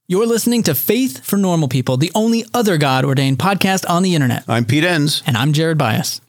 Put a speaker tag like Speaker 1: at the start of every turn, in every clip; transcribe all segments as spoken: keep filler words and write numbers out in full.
Speaker 1: You're listening to Faith for Normal People, the only other God-ordained podcast on the internet.
Speaker 2: I'm Pete Enns.
Speaker 1: And I'm Jared Bias.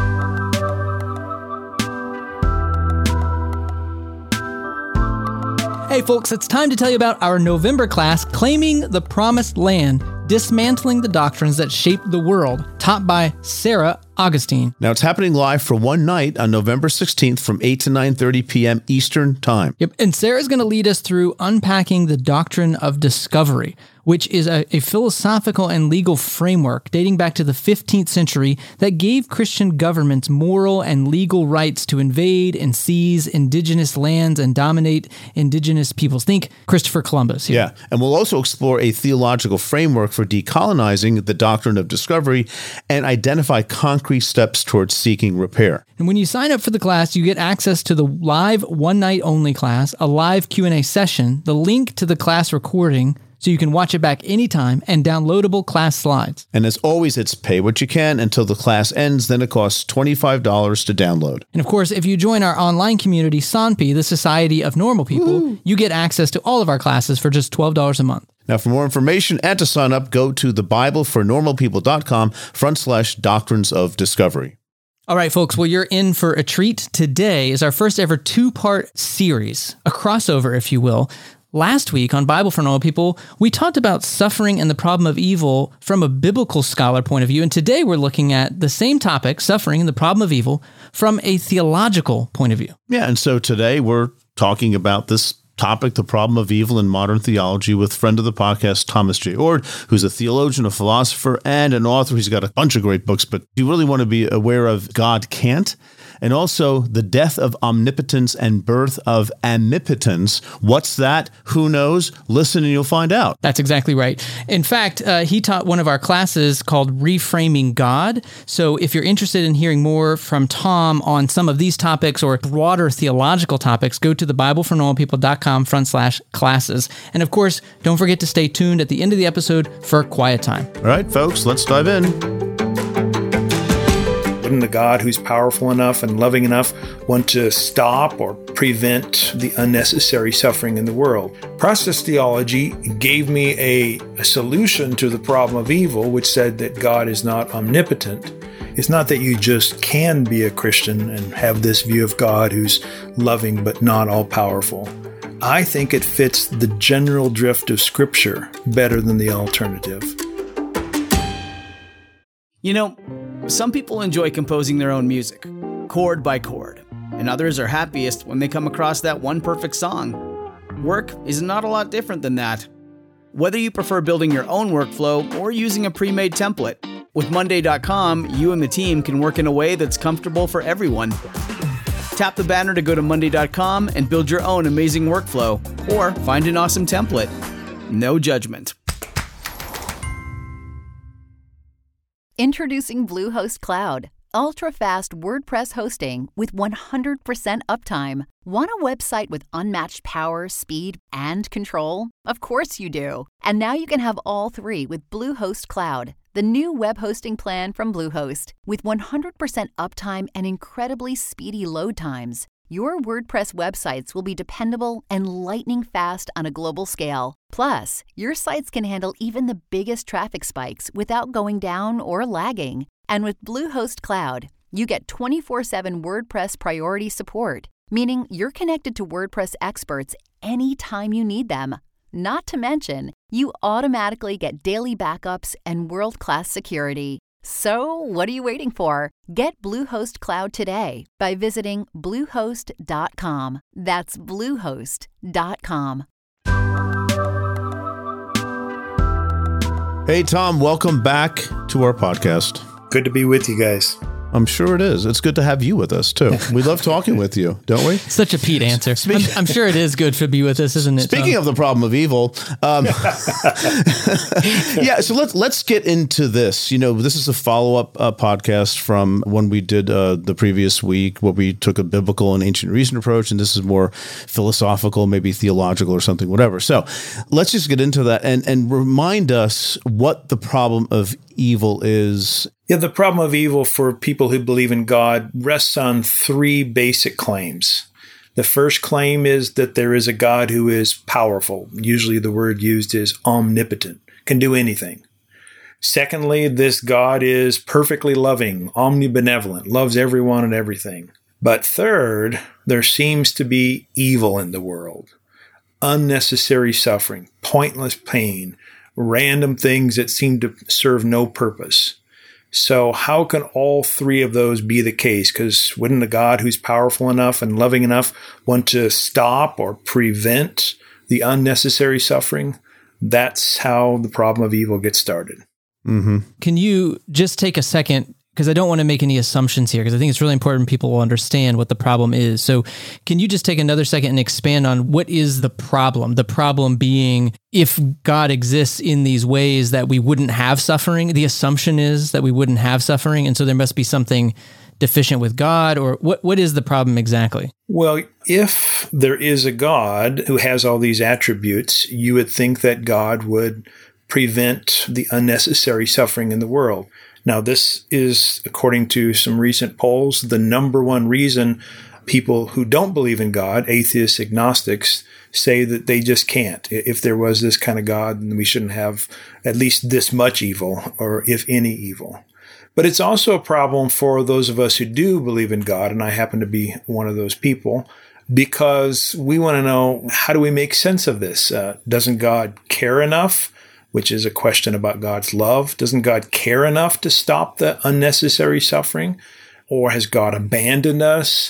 Speaker 1: Hey folks, it's time to tell you about our November class, Claiming the Promised Land, Dismantling the Doctrines That Shape the World, taught by Sarah Augustine.
Speaker 2: Now, it's happening live for one night on November sixteenth from eight to nine thirty p.m. Eastern Time.
Speaker 1: Yep, and Sarah's going to lead us through unpacking the doctrine of discovery, which is a, a philosophical and legal framework dating back to the fifteenth century that gave Christian governments moral and legal rights to invade and seize indigenous lands and dominate indigenous peoples. Think Christopher Columbus here.
Speaker 2: Yeah, and we'll also explore a theological framework for decolonizing the doctrine of discovery and identify concrete steps towards seeking repair.
Speaker 1: And when you sign up for the class, you get access to the live one-night-only class, a live Q and A session, the link to the class recording, so you can watch it back anytime, and downloadable class slides.
Speaker 2: And as always, it's pay what you can until the class ends, then it costs twenty-five dollars to download.
Speaker 1: And of course, if you join our online community, S O N P, the Society of Normal People, Woo. You get access to all of our classes for just twelve dollars a month.
Speaker 2: Now, for more information and to sign up, go to the bible for normal people dot com front slash doctrines of discovery.
Speaker 1: All right, folks, well, you're in for a treat. Today is our first ever two-part series, a crossover, if you will. Last week on Bible for Normal People, we talked about suffering and the problem of evil from a biblical scholar point of view. And today we're looking at the same topic, suffering and the problem of evil, from a theological point of view.
Speaker 2: Yeah, and so today we're talking about this topic, the problem of evil in modern theology, with friend of the podcast, Thomas J. Oord, who's a theologian, a philosopher, and an author. He's got a bunch of great books, but you really want to be aware of God Can't, and also the death of omnipotence and birth of amnipotence. What's that? Who knows? Listen and you'll find out.
Speaker 1: That's exactly right. In fact, uh, he taught one of our classes called Reframing God. So if you're interested in hearing more from Tom on some of these topics or broader theological topics, go to the bible for normal people dot com front slash classes. And of course, don't forget to stay tuned at the end of the episode for quiet time.
Speaker 2: All right, folks, let's dive in.
Speaker 3: Wouldn't a God who's powerful enough and loving enough want to stop or prevent the unnecessary suffering in the world? Process theology gave me a, a solution to the problem of evil, which said that God is not omnipotent. It's not that you just can be a Christian and have this view of God who's loving but not all-powerful. I think it fits the general drift of Scripture better than the alternative.
Speaker 4: You know, some people enjoy composing their own music, chord by chord, and others are happiest when they come across that one perfect song. Work is not a lot different than that. Whether you prefer building your own workflow or using a pre-made template, with Monday dot com, you and the team can work in a way that's comfortable for everyone. Tap the banner to go to Monday dot com and build your own amazing workflow, or find an awesome template. No judgment.
Speaker 5: Introducing Bluehost Cloud, ultra-fast WordPress hosting with one hundred percent uptime. Want a website with unmatched power, speed, and control? Of course you do. And now you can have all three with Bluehost Cloud, the new web hosting plan from Bluehost. With one hundred percent uptime and incredibly speedy load times, your WordPress websites will be dependable and lightning fast on a global scale. Plus, your sites can handle even the biggest traffic spikes without going down or lagging. And with Bluehost Cloud, you get twenty-four seven WordPress priority support, meaning you're connected to WordPress experts anytime you need them. Not to mention, you automatically get daily backups and world-class security. So, what are you waiting for? Get Bluehost Cloud today by visiting bluehost dot com. That's bluehost dot com.
Speaker 2: Hey, Tom, welcome back to our podcast.
Speaker 3: Good to be with you guys.
Speaker 2: I'm sure it is. It's good to have you with us, too. We love talking with you, don't we?
Speaker 1: Such a Pete answer. I'm, I'm sure it is good to be with us, isn't it?
Speaker 2: Speaking
Speaker 1: Tom?
Speaker 2: of the problem of evil, um, yeah, so let's let's get into this. You know, this is a follow-up uh, podcast from when we did uh, the previous week, where we took a biblical and ancient reason approach, and this is more philosophical, maybe theological or something, whatever. So let's just get into that and, and remind us what the problem of evil is.
Speaker 3: Yeah, the problem of evil for people who believe in God rests on three basic claims. The first claim is that there is a God who is powerful. Usually the word used is omnipotent, can do anything. Secondly, this God is perfectly loving, omnibenevolent, loves everyone and everything. But third, there seems to be evil in the world, unnecessary suffering, pointless pain, random things that seem to serve no purpose. So how can all three of those be the case? Because wouldn't a God who's powerful enough and loving enough want to stop or prevent the unnecessary suffering? That's how the problem of evil gets started.
Speaker 2: Mm-hmm.
Speaker 1: Can you just take a second, because I don't want to make any assumptions here, because I think it's really important people will understand what the problem is. So can you just take another second and expand on what is the problem? The problem being, if God exists in these ways that we wouldn't have suffering, the assumption is that we wouldn't have suffering, and so there must be something deficient with God, or what? What is the problem exactly?
Speaker 3: Well, if there is a God who has all these attributes, you would think that God would prevent the unnecessary suffering in the world. Now, this is, according to some recent polls, the number one reason people who don't believe in God, atheists, agnostics, say that they just can't. If there was this kind of God, then we shouldn't have at least this much evil, or if any evil. But it's also a problem for those of us who do believe in God, and I happen to be one of those people, because we want to know, how do we make sense of this? Uh, doesn't God care enough? Which is a question about God's love. Doesn't God care enough to stop the unnecessary suffering? Or has God abandoned us?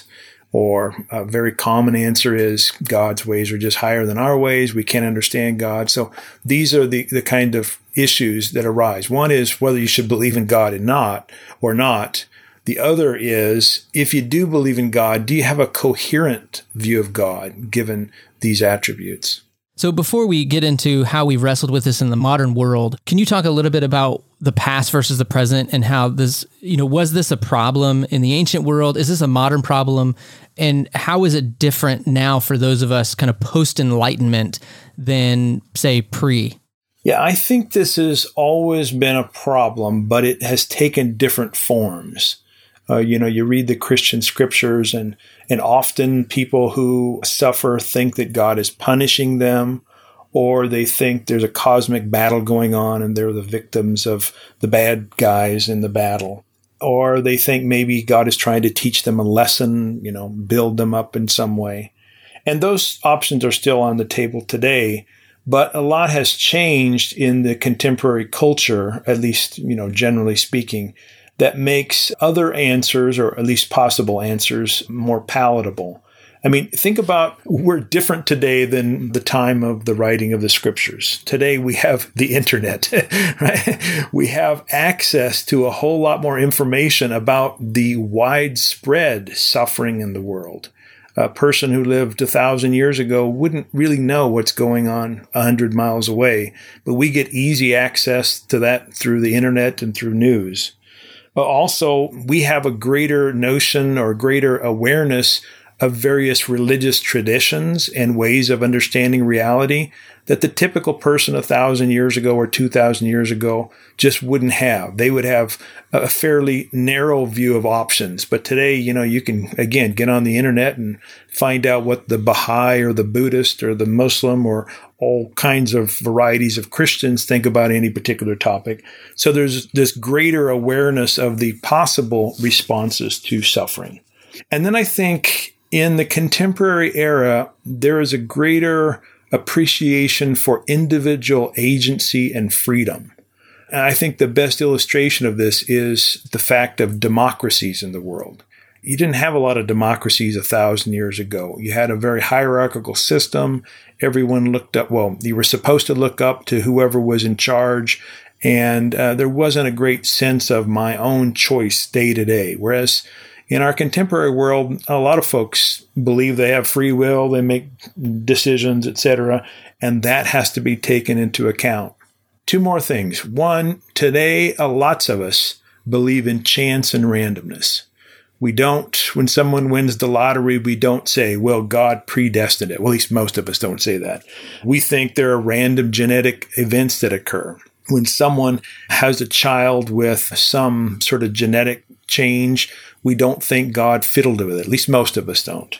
Speaker 3: Or a very common answer is God's ways are just higher than our ways. We can't understand God. So these are the, the kind of issues that arise. One is whether you should believe in God and not, or not. The other is, if you do believe in God, do you have a coherent view of God given these attributes?
Speaker 1: So before we get into how we wrestled with this in the modern world, can you talk a little bit about the past versus the present, and how this, you know, was this a problem in the ancient world? Is this a modern problem? And how is it different now for those of us kind of post-Enlightenment than, say, pre?
Speaker 3: Yeah, I think this has always been a problem, but it has taken different forms. Uh, you know, you read the Christian scriptures, and, and often people who suffer think that God is punishing them, or they think there's a cosmic battle going on and they're the victims of the bad guys in the battle. Or they think maybe God is trying to teach them a lesson, you know, build them up in some way. And those options are still on the table today. But a lot has changed in the contemporary culture, at least, you know, generally speaking, that makes other answers, or at least possible answers, more palatable. I mean, think about, we're different today than the time of the writing of the scriptures. Today we have the internet, right? We have access to a whole lot more information about the widespread suffering in the world. A person who lived a thousand years ago wouldn't really know what's going on a hundred miles away, but we get easy access to that through the internet and through news. But also, we have a greater notion or greater awareness of various religious traditions and ways of understanding reality that the typical person a thousand years ago or two thousand years ago just wouldn't have. They would have a fairly narrow view of options. But today, you know, you can, again, get on the internet and find out what the Baha'i or the Buddhist or the Muslim or all kinds of varieties of Christians think about any particular topic. So there's this greater awareness of the possible responses to suffering. And then I think in the contemporary era, there is a greater appreciation for individual agency and freedom. And I think the best illustration of this is the fact of democracies in the world. You didn't have a lot of democracies a thousand years ago. You had a very hierarchical system. Everyone looked up, well, you were supposed to look up to whoever was in charge. And uh, there wasn't a great sense of my own choice day to day. Whereas in our contemporary world, a lot of folks believe they have free will, they make decisions, et cetera, and that has to be taken into account. Two more things. One, today, uh, lots of us believe in chance and randomness. We don't, when someone wins the lottery, we don't say, well, God predestined it. Well, at least most of us don't say that. We think there are random genetic events that occur. When someone has a child with some sort of genetic change, we don't think God fiddled with it. At least most of us don't.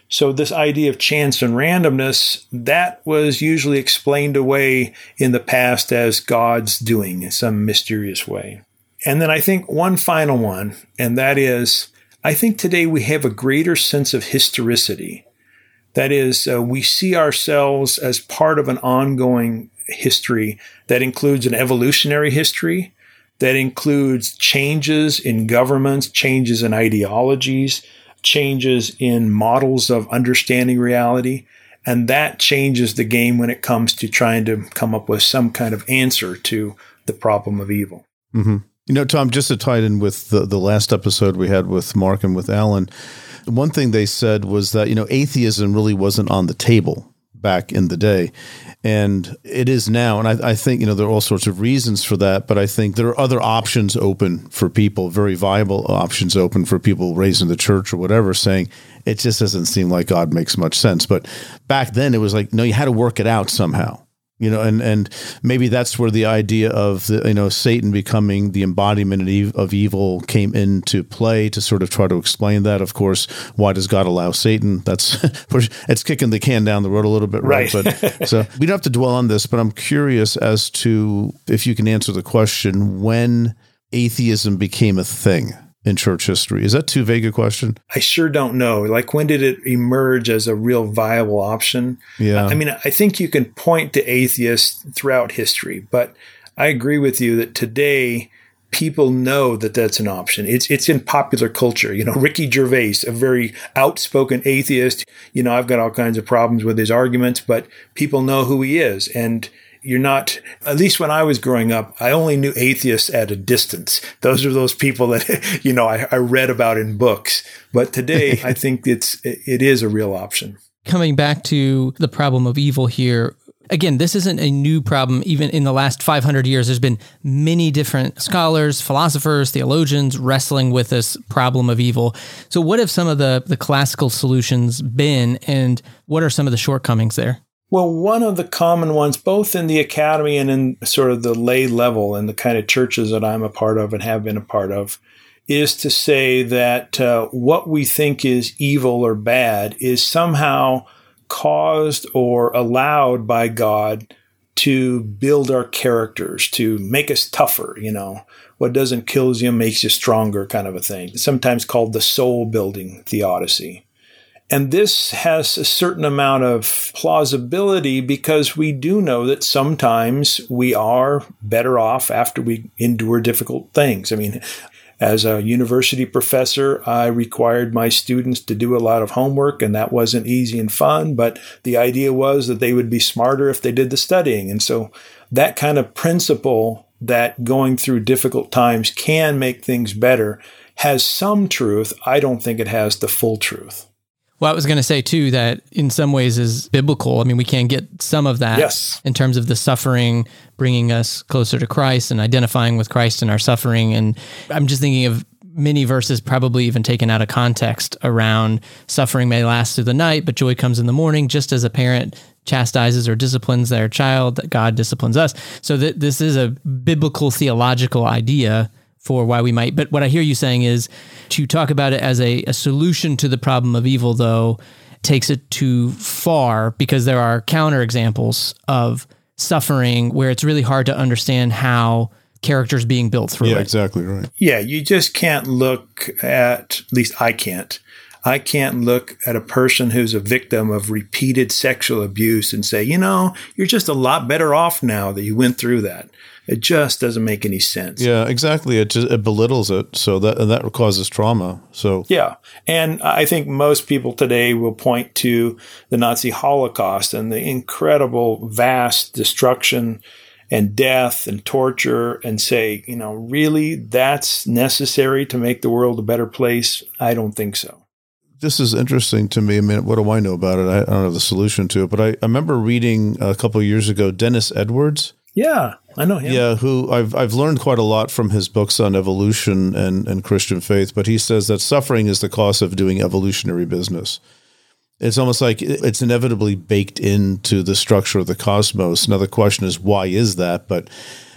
Speaker 3: So this idea of chance and randomness, that was usually explained away in the past as God's doing in some mysterious way. And then I think one final one, and that is, I think today we have a greater sense of historicity. That is, uh, we see ourselves as part of an ongoing history that includes an evolutionary history, that includes changes in governments, changes in ideologies, changes in models of understanding reality, and that changes the game when it comes to trying to come up with some kind of answer to the problem of evil.
Speaker 2: Mm-hmm. You know, Tom, just to tie it in with the, the last episode we had with Mark and with Alan, one thing they said was that, you know, atheism really wasn't on the table back in the day. And it is now. And I, I think, you know, there are all sorts of reasons for that, but I think there are other options open for people, very viable options open for people raised in the church or whatever, saying it just doesn't seem like God makes much sense. But back then it was like, no, you had to work it out somehow. You know, and, and maybe that's where the idea of, the, you know, Satan becoming the embodiment of evil came into play to sort of try to explain that. Of course, why does God allow Satan? That's it's kicking the can down the road a little bit, right? right. But so we don't have to dwell on this, but I'm curious as to if you can answer the question when atheism became a thing in church history. Is that too vague a question?
Speaker 3: I sure don't know. Like, when did it emerge as a real viable option?
Speaker 2: Yeah.
Speaker 3: I mean, I think you can point to atheists throughout history, but I agree with you that today people know that that's an option. It's it's in popular culture. You know, Ricky Gervais, a very outspoken atheist, you know, I've got all kinds of problems with his arguments, but people know who he is. And you're not, at least when I was growing up, I only knew atheists at a distance. Those are those people that, you know, I, I read about in books. But today, I think it's it is a real option.
Speaker 1: Coming back to the problem of evil here, again, this isn't a new problem. Even in the last five hundred years, there's been many different scholars, philosophers, theologians wrestling with this problem of evil. So what have some of the, the classical solutions been, and what are some of the shortcomings there?
Speaker 3: Well, one of the common ones, both in the academy and in sort of the lay level and the kind of churches that I'm a part of and have been a part of, is to say that uh, what we think is evil or bad is somehow caused or allowed by God to build our characters, to make us tougher, you know. What doesn't kill you makes you stronger, kind of a thing. It's sometimes called the soul-building theodicy. And this has a certain amount of plausibility because we do know that sometimes we are better off after we endure difficult things. I mean, as a university professor, I required my students to do a lot of homework, and that wasn't easy and fun, but the idea was that they would be smarter if they did the studying. And so that kind of principle that going through difficult times can make things better has some truth. I don't think it has the full truth.
Speaker 1: Well, I was going to say, too, that in some ways is biblical. I mean, we can get some of that
Speaker 3: yes.
Speaker 1: in terms of the suffering, bringing us closer to Christ and identifying with Christ in our suffering. And I'm just thinking of many verses probably even taken out of context around suffering may last through the night, but joy comes in the morning, just as a parent chastises or disciplines their child, that God disciplines us. So th- this is a biblical theological idea for why we might. But what I hear you saying is to talk about it as a, a solution to the problem of evil, though, takes it too far because there are counterexamples of suffering where it's really hard to understand how characters being built through
Speaker 2: yeah,
Speaker 1: it.
Speaker 2: Yeah, exactly right.
Speaker 3: Yeah, you just can't look at, at least I can't, I can't look at a person who's a victim of repeated sexual abuse and say, you know, you're just a lot better off now that you went through that. It just doesn't make any sense.
Speaker 2: Yeah, exactly. It just it belittles it, so that and that causes trauma. So
Speaker 3: yeah, and I think most people today will point to the Nazi Holocaust and the incredible, vast destruction and death and torture, and say, you know, really, that's necessary to make the world a better place? I don't think so.
Speaker 2: This is interesting to me. I mean, what do I know about it? I, I don't have the solution to it, but I, I remember reading a couple of years ago Dennis Edwards.
Speaker 3: Yeah, I know him.
Speaker 2: Yeah, who I've I've learned quite a lot from his books on evolution and, and Christian faith, but he says that suffering is the cost of doing evolutionary business. It's almost like it's inevitably baked into the structure of the cosmos. Now, the question is, why is that? But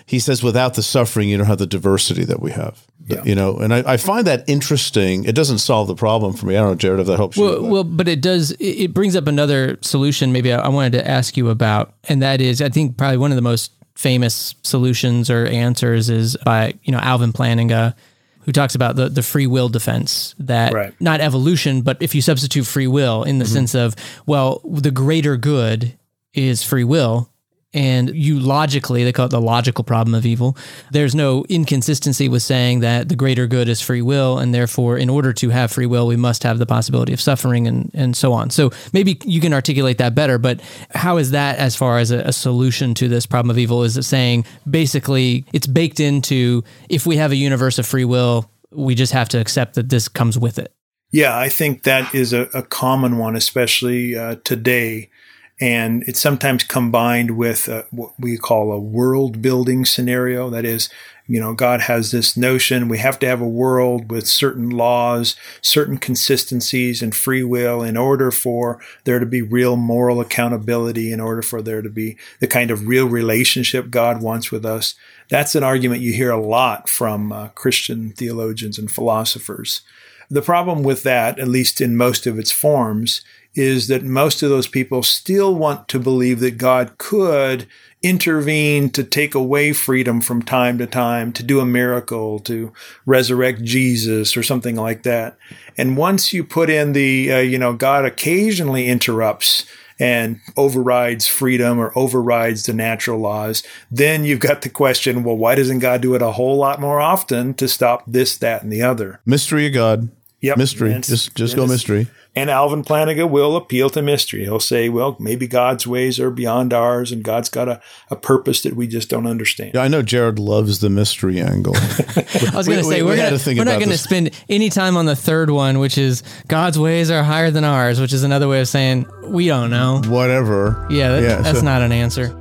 Speaker 2: he says, without the suffering, you don't have the diversity that we have. Yeah. You know, and I, I find that interesting. It doesn't solve the problem for me. I don't know, Jared, if that helps
Speaker 1: well,
Speaker 2: you.
Speaker 1: Well, but it does, it brings up another solution maybe I, I wanted to ask you about, and that is, I think probably one of the most famous solutions or answers is by, you know, Alvin Plantinga, who talks about the, the free will defense, that right. not evolution, but if you substitute free will in the mm-hmm. sense of, well, the greater good is free will, and you logically, they call it the logical problem of evil. There's no inconsistency with saying that the greater good is free will, and therefore, in order to have free will, we must have the possibility of suffering and, and so on. So maybe you can articulate that better, but how is that as far as a, a solution to this problem of evil? Is it saying basically it's baked into, if we have a universe of free will, we just have to accept that this comes with it?
Speaker 3: Yeah, I think that is a, a common one, especially uh, today. And it's sometimes combined with uh, what we call a world building scenario. That is, you know, God has this notion we have to have a world with certain laws, certain consistencies and free will in order for there to be real moral accountability, in order for there to be the kind of real relationship God wants with us. That's an argument you hear a lot from uh, Christian theologians and philosophers. The problem with that, at least in most of its forms, is that most of those people still want to believe that God could intervene to take away freedom from time to time, to do a miracle, to resurrect Jesus or something like that. And once you put in the, uh, you know, God occasionally interrupts and overrides freedom or overrides the natural laws, then you've got the question, well, why doesn't God do it a whole lot more often to stop this, that, and the other?
Speaker 2: Mystery of God.
Speaker 3: Yep.
Speaker 2: Mystery. And just just go mystery.
Speaker 3: And Alvin Plantinga will appeal to mystery. He'll say, well, maybe God's ways are beyond ours, and God's got a, a purpose that we just don't understand.
Speaker 2: Yeah, I know Jared loves the mystery angle.
Speaker 1: I was going to say, we, we're, gonna, we're not going to spend any time on the third one, which is God's ways are higher than ours, which is another way of saying we don't know.
Speaker 2: Whatever.
Speaker 1: Yeah, that, yeah that's so. not an answer.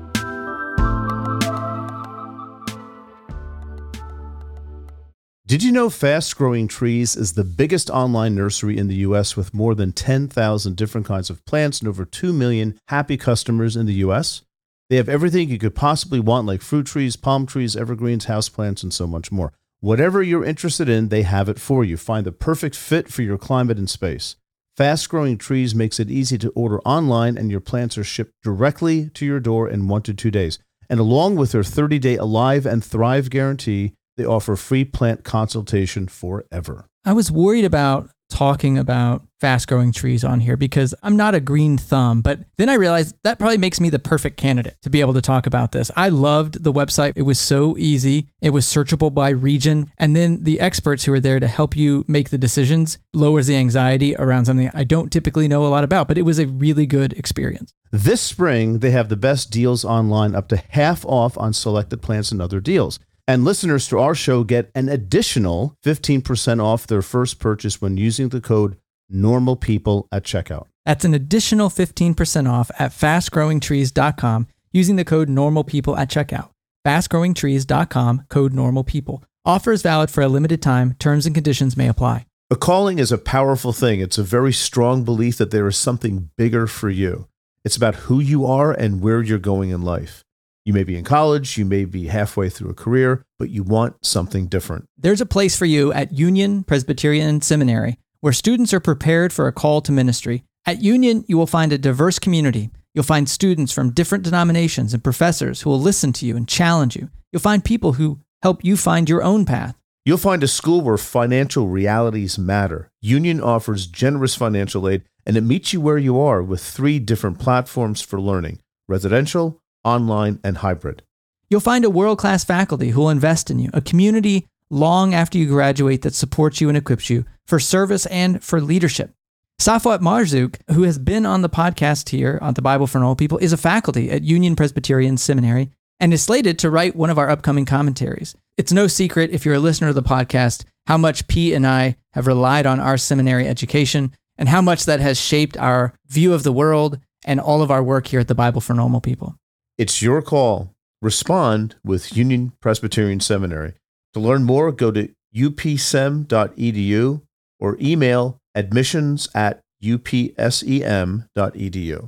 Speaker 2: Did you know Fast Growing Trees is the biggest online nursery in the U S with more than ten thousand different kinds of plants and over two million happy customers in the U S? They have everything you could possibly want, like fruit trees, palm trees, evergreens, houseplants, and so much more. Whatever you're interested in, they have it for you. Find the perfect fit for your climate and space. Fast Growing Trees makes it easy to order online, and your plants are shipped directly to your door in one to two days. And along with their thirty-day Alive and Thrive guarantee, they offer free plant consultation forever.
Speaker 1: I was worried about talking about fast growing trees on here because I'm not a green thumb, but then I realized that probably makes me the perfect candidate to be able to talk about this. I loved the website. It was so easy. It was searchable by region. And then the experts who are there to help you make the decisions lowers the anxiety around something I don't typically know a lot about, but it was a really good experience.
Speaker 2: This spring, they have the best deals online, up to half off on selected plants and other deals. And listeners to our show get an additional fifteen percent off their first purchase when using the code NORMALPEOPLE at checkout.
Speaker 1: That's an additional fifteen percent off at fast growing trees dot com using the code NORMALPEOPLE at checkout. fast growing trees dot com, code NORMALPEOPLE. Offer is valid for a limited time. Terms and conditions may apply.
Speaker 2: A calling is a powerful thing. It's a very strong belief that there is something bigger for you. It's about who you are and where you're going in life. You may be in college, you may be halfway through a career, but you want something different.
Speaker 1: There's a place for you at Union Presbyterian Seminary, where students are prepared for a call to ministry. At Union, you will find a diverse community. You'll find students from different denominations and professors who will listen to you and challenge you. You'll find people who help you find your own path.
Speaker 2: You'll find a school where financial realities matter. Union offers generous financial aid, and it meets you where you are with three different platforms for learning: residential, online, and hybrid.
Speaker 1: You'll find a world-class faculty who will invest in you, a community long after you graduate that supports you and equips you for service and for leadership. Safwat Marzouk, who has been on the podcast here on the Bible for Normal People, is a faculty at Union Presbyterian Seminary and is slated to write one of our upcoming commentaries. It's no secret, if you're a listener to the podcast, how much Pete and I have relied on our seminary education and how much that has shaped our view of the world and all of our work here at the Bible for Normal People.
Speaker 2: It's your call. Respond with Union Presbyterian Seminary. To learn more, go to u p sem dot e d u or email admissions at u p sem dot e d u.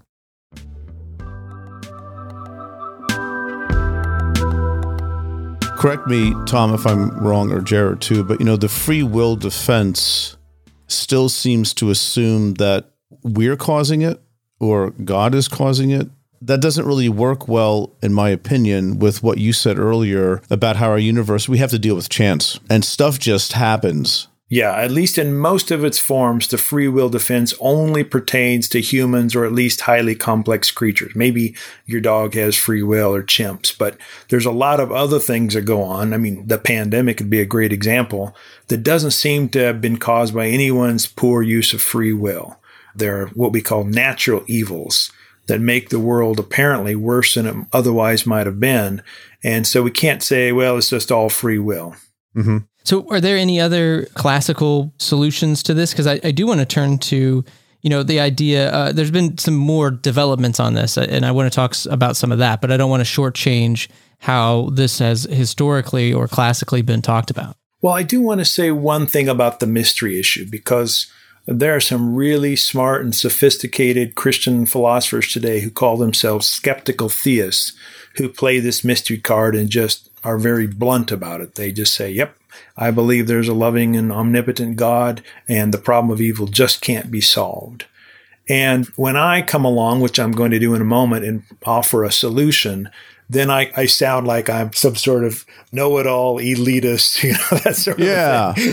Speaker 2: Correct me, Tom, if I'm wrong, or Jared too, but you know, the free will defense still seems to assume that we're causing it or God is causing it. That doesn't really work well, in my opinion, with what you said earlier about how our universe, we have to deal with chance and stuff just happens.
Speaker 3: Yeah, at least in most of its forms, the free will defense only pertains to humans or at least highly complex creatures. Maybe your dog has free will or chimps, but there's a lot of other things that go on. I mean, the pandemic would be a great example that doesn't seem to have been caused by anyone's poor use of free will. They're what we call natural evils that make the world apparently worse than it otherwise might have been. And so we can't say, well, it's just all free will.
Speaker 2: Mm-hmm.
Speaker 1: So are there any other classical solutions to this? Because I, I do want to turn to, you know, the idea, uh, there's been some more developments on this, and I want to talk s- about some of that, but I don't want to shortchange how this has historically or classically been talked about.
Speaker 3: Well, I do want to say one thing about the mystery issue, because there are some really smart and sophisticated Christian philosophers today who call themselves skeptical theists, who play this mystery card and just are very blunt about it. They just say, yep, I believe there's a loving and omnipotent God, and the problem of evil just can't be solved. And when I come along, which I'm going to do in a moment, and offer a solution, then I, I sound like I'm some sort of know-it-all elitist, you know, that sort
Speaker 2: Yeah.
Speaker 3: of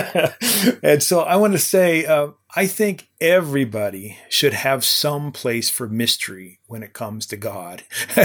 Speaker 3: thing. And so I want to say, uh, I think everybody should have some place for mystery when it comes to God.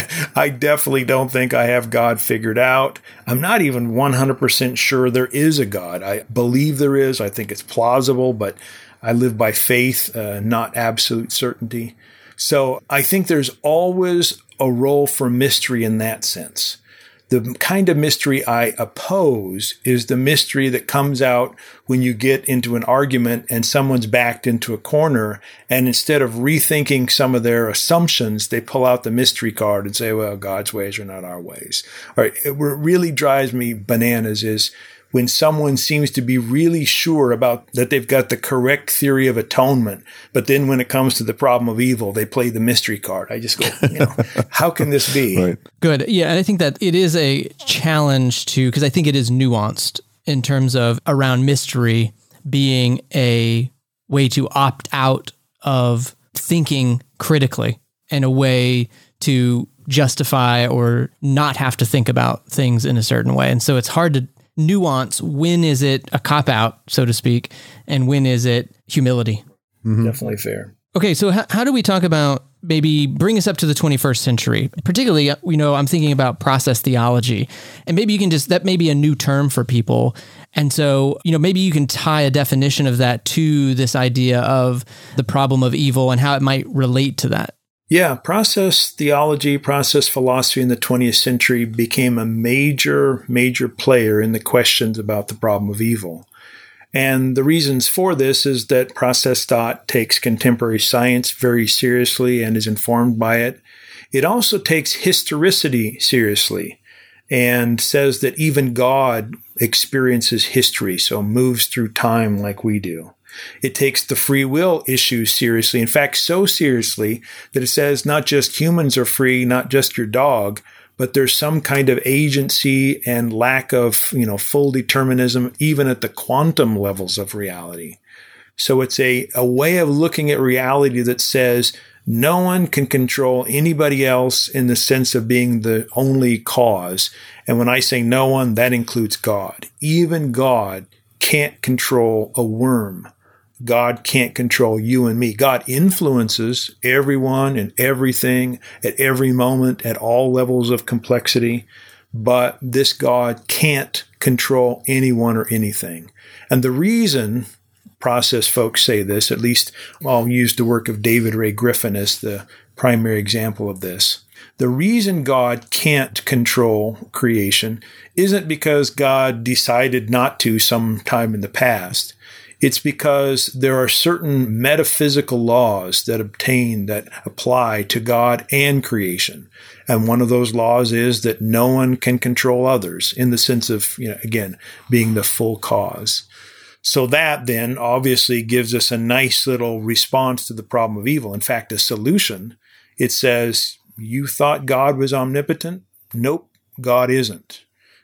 Speaker 3: I definitely don't think I have God figured out. I'm not even one hundred percent sure there is a God. I believe there is. I think it's plausible, but I live by faith, uh, not absolute certainty. So I think there's always a role for mystery in that sense. The kind of mystery I oppose is the mystery that comes out when you get into an argument and someone's backed into a corner, and instead of rethinking some of their assumptions, they pull out the mystery card and say, well, God's ways are not our ways. All right, what really drives me bananas is when someone seems to be really sure about that they've got the correct theory of atonement, but then when it comes to the problem of evil, they play the mystery card. I just go, you know, how can this be?
Speaker 2: Right.
Speaker 1: Good. Yeah, and I think that it is a challenge to, because I think it is nuanced in terms of around mystery being a way to opt out of thinking critically and a way to justify or not have to think about things in a certain way. And so it's hard to nuance when is it a cop-out, so to speak, and when is it humility.
Speaker 3: Mm-hmm. Definitely fair.
Speaker 1: Okay, so how, how do we talk about, maybe bring us up to the twenty-first century? Particularly, you know, I'm thinking about process theology, and maybe you can just, that may be a new term for people. And so, you know, maybe you can tie a definition of that to this idea of the problem of evil and how it might relate to that.
Speaker 3: Yeah, process theology, process philosophy in the twentieth century became a major, major player in the questions about the problem of evil. And the reasons for this is that process thought takes contemporary science very seriously and is informed by it. It also takes historicity seriously and says that even God experiences history, so moves through time like we do. It takes the free will issue seriously. In fact, so seriously that it says not just humans are free, not just your dog, but there's some kind of agency and lack of, you know, full determinism, even at the quantum levels of reality. So it's a, a way of looking at reality that says no one can control anybody else in the sense of being the only cause. And when I say no one, that includes God. Even God can't control a worm. God can't control you and me. God influences everyone and everything at every moment at all levels of complexity, but this God can't control anyone or anything. And the reason process folks say this, at least I'll use the work of David Ray Griffin as the primary example of this. The reason God can't control creation isn't because God decided not to sometime in the past. It's because there are certain metaphysical laws that obtain, that apply to God and creation. And one of those laws is that no one can control others in the sense of, you know, again, being the full cause. So that then obviously gives us a nice little response to the problem of evil. In fact, a solution. It says, you thought God was omnipotent? Nope, God isn't.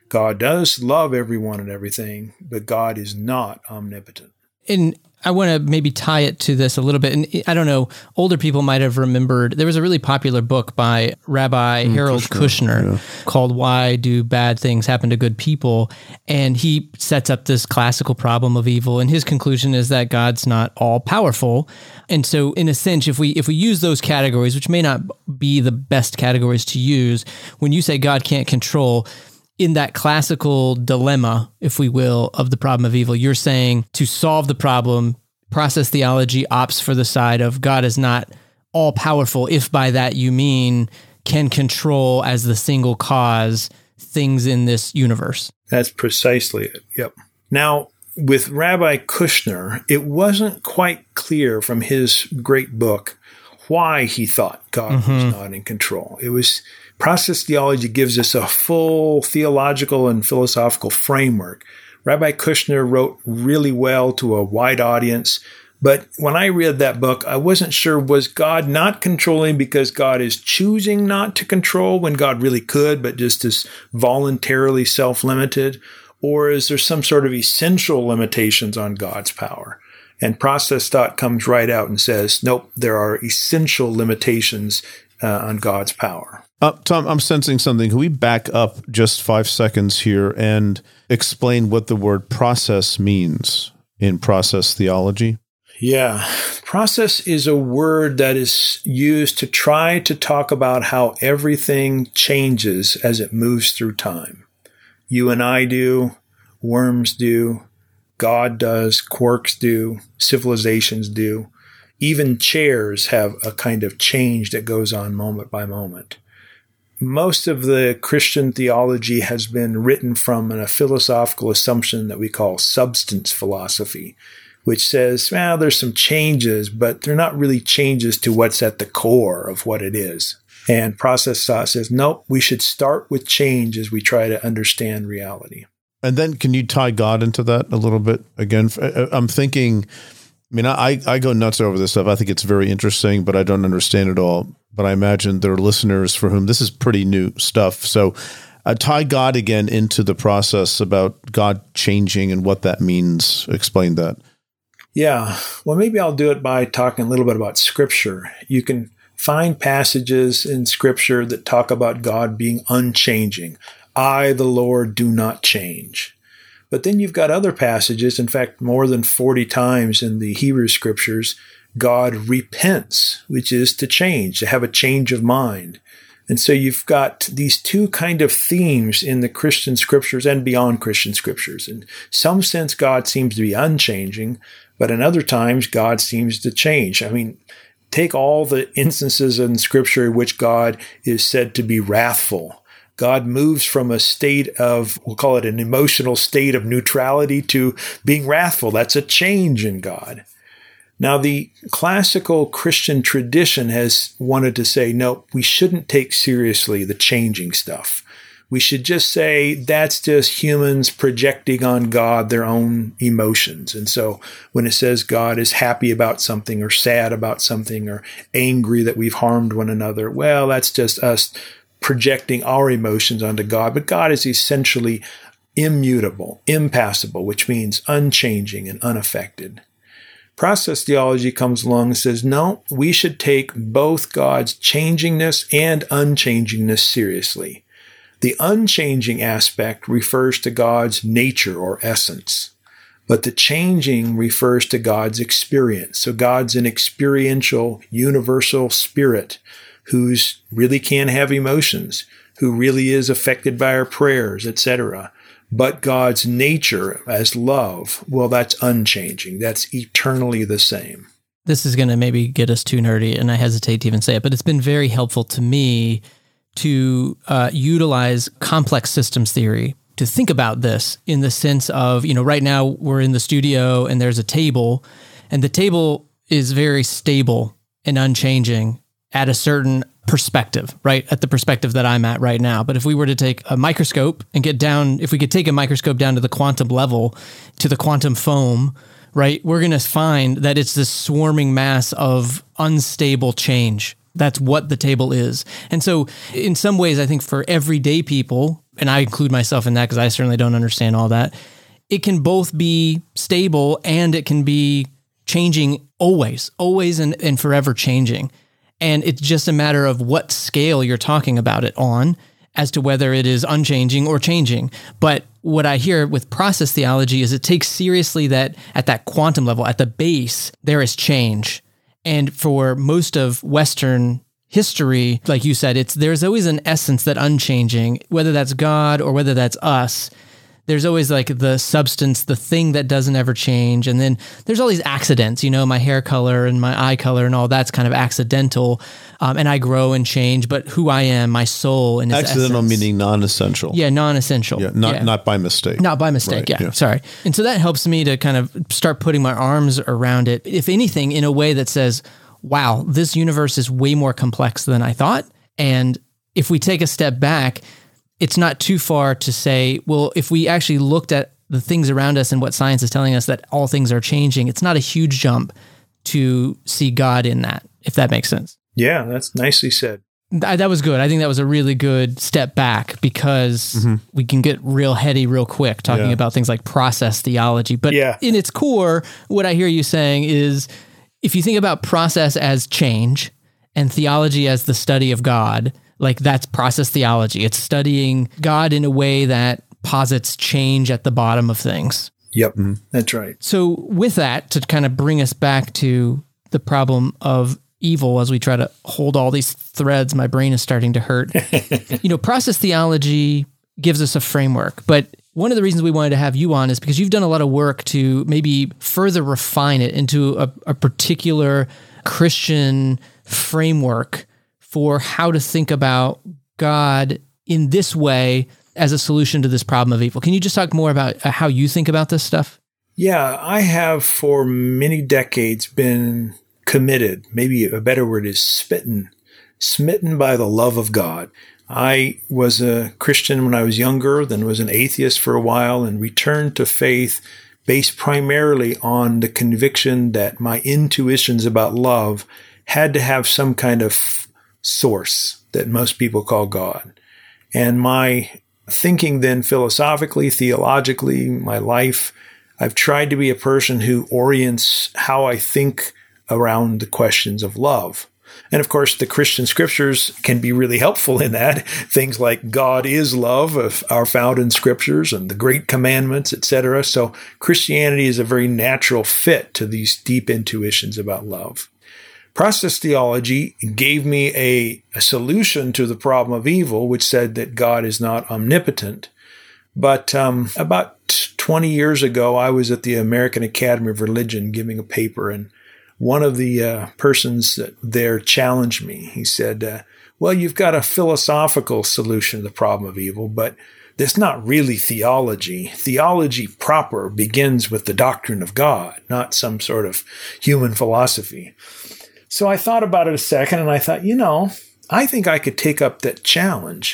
Speaker 3: God does love everyone and everything, but God is not omnipotent.
Speaker 1: And I want to maybe tie it to this a little bit. And I don't know, older people might have remembered, there was a really popular book by Rabbi mm, Harold Kushner, Kushner yeah. called Why Do Bad Things Happen to Good People? And he sets up this classical problem of evil. And his conclusion is that God's not all powerful. And so in a sense, if we if we use those categories, which may not be the best categories to use, when you say God can't control, in that classical dilemma, if we will, of the problem of evil, you're saying to solve the problem, process theology opts for the side of God is not all powerful, if by that you mean can control as the single cause things in this universe.
Speaker 3: That's precisely it. Yep. Now, with Rabbi Kushner, it wasn't quite clear from his great book why he thought God mm-hmm. was not in control. It was process theology gives us a full theological and philosophical framework. Rabbi Kushner wrote really well to a wide audience, but when I read that book, I wasn't sure, was God not controlling because God is choosing not to control when God really could, but just is voluntarily self-limited? Or is there some sort of essential limitations on God's power? And process thought comes right out and says, nope, there are essential limitations uh, on God's power.
Speaker 2: Uh, Tom, I'm sensing something. Can we back up just five seconds here and explain what the word process means in process theology?
Speaker 3: Yeah. Process is a word that is used to try to talk about how everything changes as it moves through time. You and I do, worms do, God does, quarks do, civilizations do. Even chairs have a kind of change that goes on moment by moment. Most of the Christian theology has been written from a philosophical assumption that we call substance philosophy, which says, well, there's some changes, but they're not really changes to what's at the core of what it is. And process thought says, nope, we should start with change as we try to understand reality.
Speaker 2: And then can you tie God into that a little bit? Again, I'm thinking, I mean, I, I go nuts over this stuff. I think it's very interesting, but I don't understand it all. But I imagine there are listeners for whom this is pretty new stuff. So uh, tie God again into the process about God changing and what that means. Explain that.
Speaker 3: Yeah. Well, maybe I'll do it by talking a little bit about Scripture. You can find passages in Scripture that talk about God being unchanging. I, the Lord, do not change. But then you've got other passages, in fact, more than forty times in the Hebrew Scriptures, God repents, which is to change, to have a change of mind. And so you've got these two kind of themes in the Christian Scriptures and beyond Christian Scriptures. In some sense, God seems to be unchanging, but in other times, God seems to change. I mean, take all the instances in Scripture in which God is said to be wrathful. God moves from a state of, we'll call it an emotional state of neutrality to being wrathful. That's a change in God. Now, the classical Christian tradition has wanted to say, no, we shouldn't take seriously the changing stuff. We should just say that's just humans projecting on God their own emotions. And so when it says God is happy about something or sad about something or angry that we've harmed one another, well, that's just us projecting our emotions onto God. But God is essentially immutable, impassible, which means unchanging and unaffected. Process theology comes along and says, no, we should take both God's changingness and unchangingness seriously. The unchanging aspect refers to God's nature or essence, but the changing refers to God's experience. So God's an experiential, universal spirit who's really can have emotions, who really is affected by our prayers, et cetera. But God's nature as love, well, that's unchanging. That's eternally the same.
Speaker 1: This is going to maybe get us too nerdy, and I hesitate to even say it, but it's been very helpful to me to uh, utilize complex systems theory to think about this in the sense of, you know, right now we're in the studio and there's a table, and the table is very stable and unchanging at a certain perspective, right? At the perspective that I'm at right now. But if we were to take a microscope and get down, if we could take a microscope down to the quantum level, to the quantum foam, right, we're going to find that it's this swarming mass of unstable change That's what the table is. And so in some ways, I think for everyday people, and I include myself in that because I certainly don't understand all that, it can both be stable and it can be changing always, always and, and forever changing. And it's just a matter of what scale you're talking about it on as to whether it is unchanging or changing. But what I hear with process theology is it takes seriously that at that quantum level, at the base, there is change. And for most of Western history, like you said, it's there's always an essence that unchanging, whether that's God or whether that's us. There's always like the substance, the thing that doesn't ever change. And then there's all these accidents, you know, my hair color and my eye color and all that's kind of accidental. Um, and I grow and change, but who I am, my soul and its
Speaker 2: accidental
Speaker 1: essence.
Speaker 2: Meaning non-essential.
Speaker 1: Yeah, non-essential.
Speaker 2: Yeah, not
Speaker 1: yeah.
Speaker 2: not by mistake.
Speaker 1: Not by mistake,
Speaker 2: Right,
Speaker 1: yeah,
Speaker 2: yeah.
Speaker 1: sorry. And so that helps me to kind of start putting my arms around it, if anything, in a way that says, wow, this universe is way more complex than I thought. And if we take a step back, it's not too far to say, well, if we actually looked at the things around us and what science is telling us that all things are changing, it's not a huge jump to see God in that, if that makes sense.
Speaker 3: Yeah, that's nicely said.
Speaker 1: Th- that was good. I think that was a really good step back because mm-hmm. we can get real heady real quick talking
Speaker 2: Yeah.
Speaker 1: about things like process theology. But
Speaker 3: Yeah.
Speaker 1: in its core, what I hear you saying is if you think about process as change and theology as the study of God, like that's process theology. It's studying God in a way that posits change at the bottom of things.
Speaker 3: Yep, mm-hmm. That's right.
Speaker 1: So with that, to kind of bring us back to the problem of evil as we try to hold all these threads, my brain is starting to hurt. You know, process theology gives us a framework, but one of the reasons we wanted to have you on is because you've done a lot of work to maybe further refine it into a, a particular Christian framework for how to think about God in this way as a solution to this problem of evil. Can you just talk more about how you think about this stuff?
Speaker 3: Yeah, I have for many decades been committed, maybe a better word is smitten, smitten by the love of God. I was a Christian when I was younger, then was an atheist for a while, and returned to faith based primarily on the conviction that my intuitions about love had to have some kind of source that most people call God. And my thinking then philosophically, theologically, my life, I've tried to be a person who orients how I think around the questions of love. And of course, the Christian scriptures can be really helpful in that. Things like God is love are found in scriptures and the great commandments, et cetera. So Christianity is a very natural fit to these deep intuitions about love. Process theology gave me a, a solution to the problem of evil, which said that God is not omnipotent. But um, about twenty years ago, I was at the American Academy of Religion giving a paper, and one of the uh, persons there challenged me. He said, uh, well, you've got a philosophical solution to the problem of evil, but that's not really theology. Theology proper begins with the doctrine of God, not some sort of human philosophy. So I thought about it a second, and I thought, you know, I think I could take up that challenge.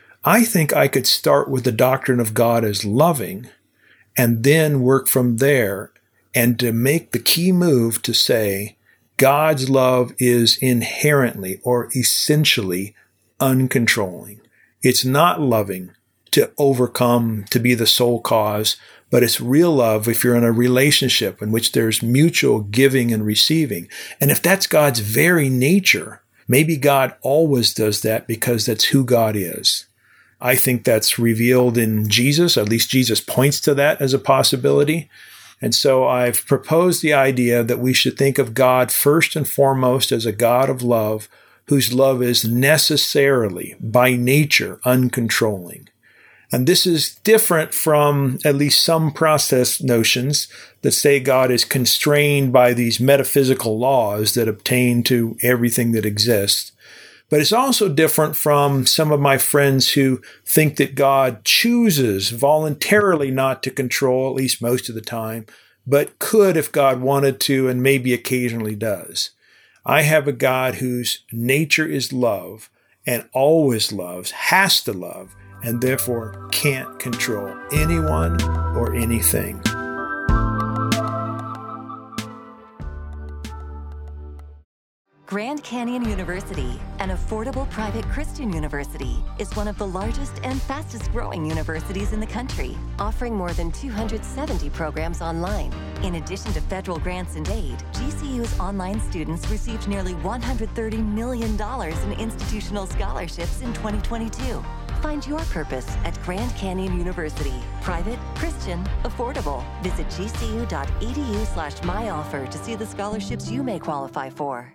Speaker 3: I think I could start with the doctrine of God as loving and then work from there, and to make the key move to say God's love is inherently or essentially uncontrolling. It's not loving to overcome, to be the sole cause, but it's real love if you're in a relationship in which there's mutual giving and receiving. And if that's God's very nature, maybe God always does that because that's who God is. I think that's revealed in Jesus. At least Jesus points to that as a possibility. And so I've proposed the idea that we should think of God first and foremost as a God of love, whose love is necessarily, by nature, uncontrolling. And this is different from at least some process notions that say God is constrained by these metaphysical laws that obtain to everything that exists. But it's also different from some of my friends who think that God chooses voluntarily not to control, at least most of the time, but could if God wanted to, and maybe occasionally does. I have a God whose nature is love and always loves, has to love, and therefore can't control anyone or anything.
Speaker 6: Grand Canyon University, an affordable private Christian university, is one of the largest and fastest growing universities in the country, offering more than two hundred seventy programs online. In addition to federal grants and aid, G C U's online students received nearly one hundred thirty million dollars in institutional scholarships in twenty twenty-two. Find your purpose at Grand Canyon University. Private, Christian, affordable. Visit gcu.edu slash myoffer to see the scholarships you may qualify for.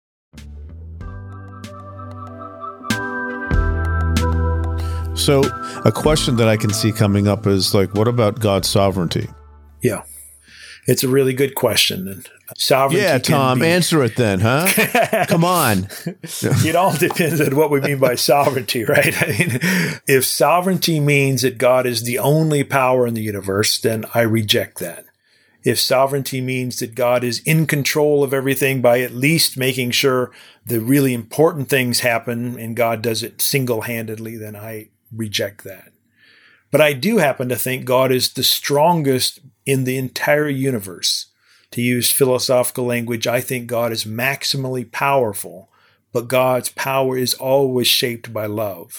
Speaker 2: So a question that I can see coming up is like, what about God's sovereignty?
Speaker 3: Yeah. It's a really good question. And sovereignty.
Speaker 2: Yeah, Tom,
Speaker 3: be,
Speaker 2: answer it then, huh? Come on.
Speaker 3: It all depends on what we mean by sovereignty, right? I mean, if sovereignty means that God is the only power in the universe, then I reject that. If sovereignty means that God is in control of everything by at least making sure the really important things happen and God does it single-handedly, then I reject that. But I do happen to think God is the strongest in the entire universe. To use philosophical language, I think God is maximally powerful, but God's power is always shaped by love.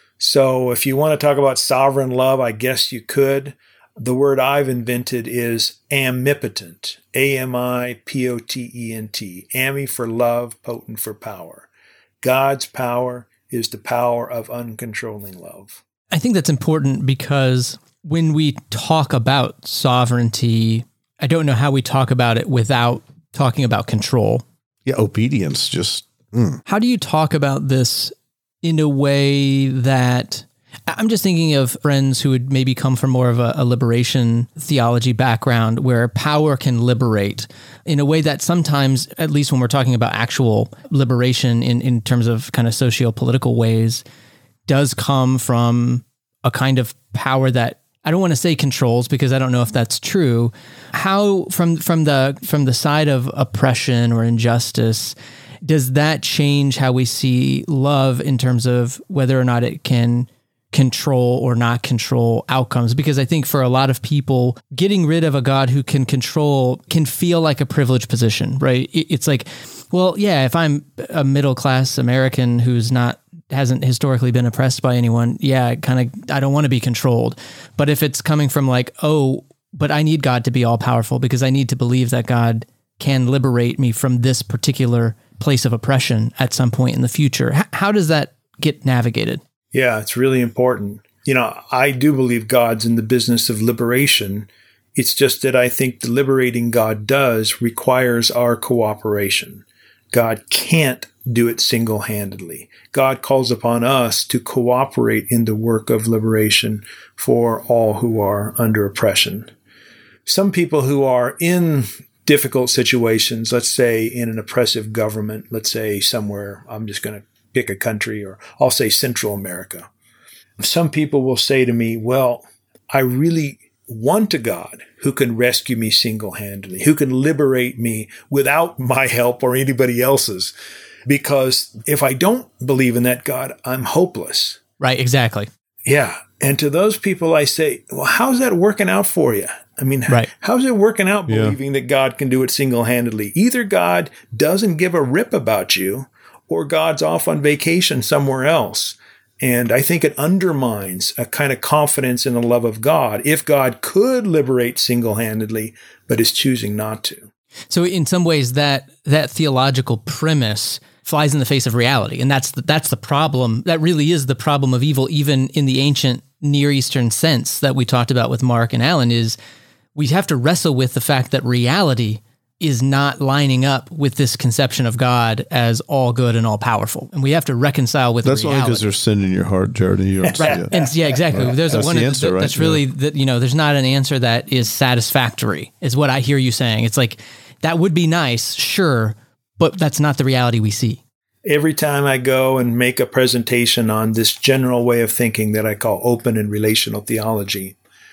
Speaker 3: So if you want to talk about sovereign love, I guess you could. The word I've invented is amipotent, A M I P O T E N T, ami for love, potent for power. God's power is the power of uncontrolling love.
Speaker 1: I think that's important because when we talk about sovereignty, I don't know how we talk about it without talking about control.
Speaker 2: Yeah, obedience, just... Mm.
Speaker 1: How do you talk about this in a way that... I'm just thinking of friends who would maybe come from more of a, a liberation theology background where power can liberate in a way that sometimes, at least when we're talking about actual liberation in, in terms of kind of socio-political ways, does come from a kind of power that I don't want to say controls because I don't know if that's true. How from from the from the side of oppression or injustice, does that change how we see love in terms of whether or not it can control or not control outcomes? Because I think for a lot of people, getting rid of a God who can control can feel like a privileged position, right? It's like, well, yeah, if I'm a middle-class American who's not hasn't historically been oppressed by anyone, yeah, kind of, I don't want to be controlled. But if it's coming from like, oh, but I need God to be all powerful because I need to believe that God can liberate me from this particular place of oppression at some point in the future. H- how does that get navigated?
Speaker 3: Yeah, it's really important. You know, I do believe God's in the business of liberation. It's just that I think the liberating God does requires our cooperation. God can't do it single-handedly. God calls upon us to cooperate in the work of liberation for all who are under oppression. Some people who are in difficult situations, let's say in an oppressive government, let's say somewhere, I'm just going to pick a country, or I'll say Central America. Some people will say to me, well, I really want a God who can rescue me single-handedly, who can liberate me without my help or anybody else's. Because if I don't believe in that God, I'm hopeless.
Speaker 1: Right, exactly.
Speaker 3: Yeah. And to those people, I say, well, how's that working out for you? I mean, right. How's it working out believing yeah. that God can do it single-handedly? Either God doesn't give a rip about you, or God's off on vacation somewhere else. And I think it undermines a kind of confidence in the love of God if God could liberate single-handedly, but is choosing not to.
Speaker 1: So in some ways, that that theological premise flies in the face of reality. And that's the, that's the problem. That really is the problem of evil, even in the ancient Near Eastern sense that we talked about with Mark and Alan, is we have to wrestle with the fact that reality is not lining up with this conception of God as all good and all powerful. And we have to reconcile with
Speaker 2: that's
Speaker 1: reality.
Speaker 2: That's only because there's sin in your heart, Jared, and you don't
Speaker 1: right.
Speaker 2: see it.
Speaker 1: And yeah, exactly.
Speaker 2: Right.
Speaker 1: There's
Speaker 2: that's
Speaker 1: a one
Speaker 2: the answer, right?
Speaker 1: That's really,
Speaker 2: yeah.
Speaker 1: that, you know, there's not an answer that is satisfactory, is what I hear you saying. It's like, that would be nice, sure, but that's not the reality we see.
Speaker 3: Every time I go and make a presentation on this general way of thinking that I call open and relational theology,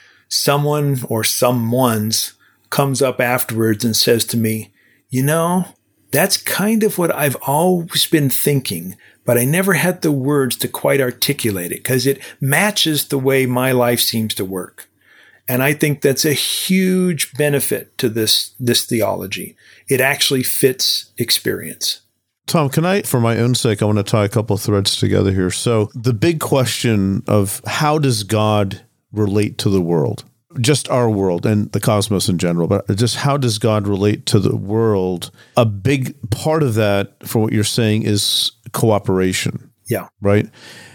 Speaker 3: someone or someone's comes up afterwards and says to me, you know, that's kind of what I've always been thinking, but I never had the words to quite articulate it because it matches the way my life seems to work. And I think that's a huge benefit to this, this theology. It actually fits experience.
Speaker 2: Tom, can I, for my own sake, I want to tie a couple of threads together here. So the big question of how does God relate to the world, just our world and the cosmos in general, but just how does God relate to the world? A big part of that, for what you're saying, is cooperation.
Speaker 3: Yeah.
Speaker 2: Right.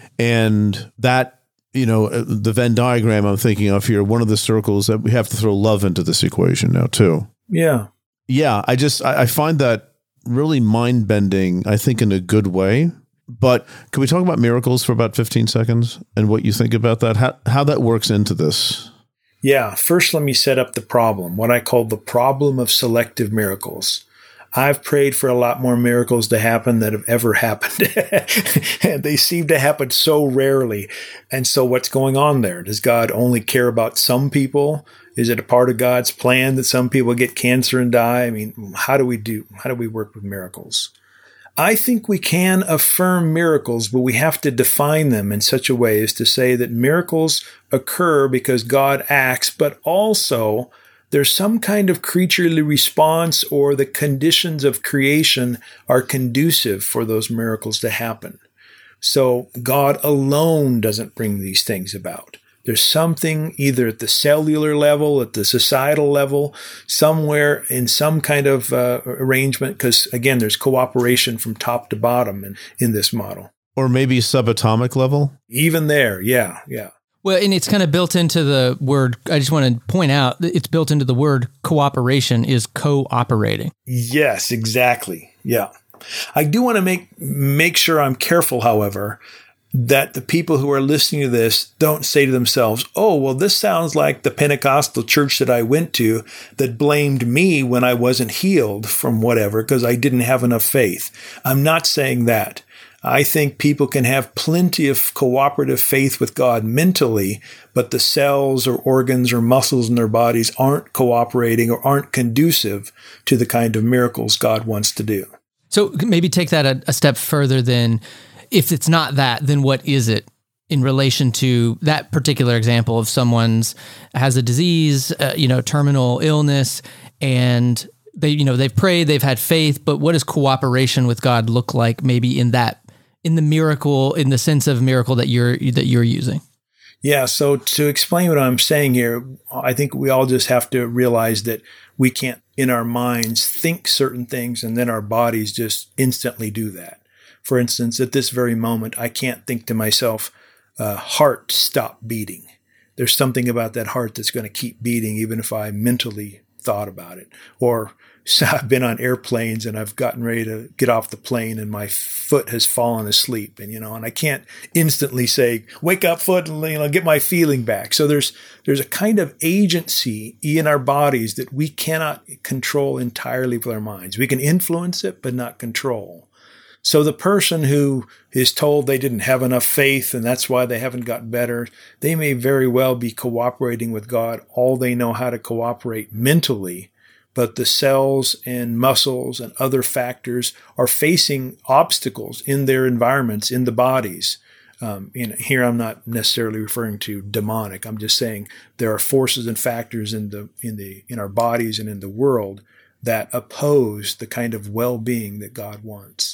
Speaker 2: And that, you know, the Venn diagram I'm thinking of here, one of the circles that we have to throw love into this equation now too.
Speaker 3: Yeah.
Speaker 2: Yeah. I just, I, I find that really mind-bending, I think, in a good way. But can we talk about miracles for about fifteen seconds and what you think about that, how, how that works into this?
Speaker 3: Yeah. First, let me set up the problem, what I call the problem of selective miracles. I've prayed for a lot more miracles to happen than have ever happened. And they seem to happen so rarely. And so what's going on there? Does God only care about some people? Is it a part of God's plan that some people get cancer and die? I mean, how do we do, how do we work with miracles? I think we can affirm miracles, but we have to define them in such a way as to say that miracles occur because God acts, but also there's some kind of creaturely response, or the conditions of creation are conducive for those miracles to happen. So God alone doesn't bring these things about. There's something either at the cellular level, at the societal level, somewhere in some kind of uh, arrangement, because again, there's cooperation from top to bottom in, in this model.
Speaker 2: Or maybe subatomic level?
Speaker 3: Even there, yeah, yeah.
Speaker 1: Well, and it's kind of built into the word, I just want to point out, it's built into the word cooperation is cooperating.
Speaker 3: Yes, exactly. Yeah. I do want to make make sure I'm careful, however, that the people who are listening to this don't say to themselves, oh, well, this sounds like the Pentecostal church that I went to that blamed me when I wasn't healed from whatever because I didn't have enough faith. I'm not saying that. I think people can have plenty of cooperative faith with God mentally, but the cells or organs or muscles in their bodies aren't cooperating or aren't conducive to the kind of miracles God wants to do.
Speaker 1: So maybe take that a, a step further then. If it's not that, then what is it in relation to that particular example of someone's has a disease, uh, you know, terminal illness, and they, you know, they've prayed, they've had faith, but what does cooperation with God look like maybe in that, in the miracle, in the sense of miracle that you're, that you're using?
Speaker 3: Yeah. So to explain what I'm saying here, I think we all just have to realize that we can't in our minds think certain things and then our bodies just instantly do that. For instance, at this very moment, I can't think to myself, uh, heart, stop beating. There's something about that heart that's going to keep beating even if I mentally thought about it. Or so I've been on airplanes and I've gotten ready to get off the plane and my foot has fallen asleep, and, you know, and I can't instantly say, wake up, foot, and, you know, get my feeling back. So there's, there's a kind of agency in our bodies that we cannot control entirely with our minds. We can influence it, but not control. So the person who is told they didn't have enough faith and that's why they haven't gotten better, they may very well be cooperating with God. All they know how to cooperate mentally, but the cells and muscles and other factors are facing obstacles in their environments, in the bodies. Um, you know, here I'm not necessarily referring to demonic. I'm just saying there are forces and factors in the in the in our bodies and in the world that oppose the kind of well-being that God wants.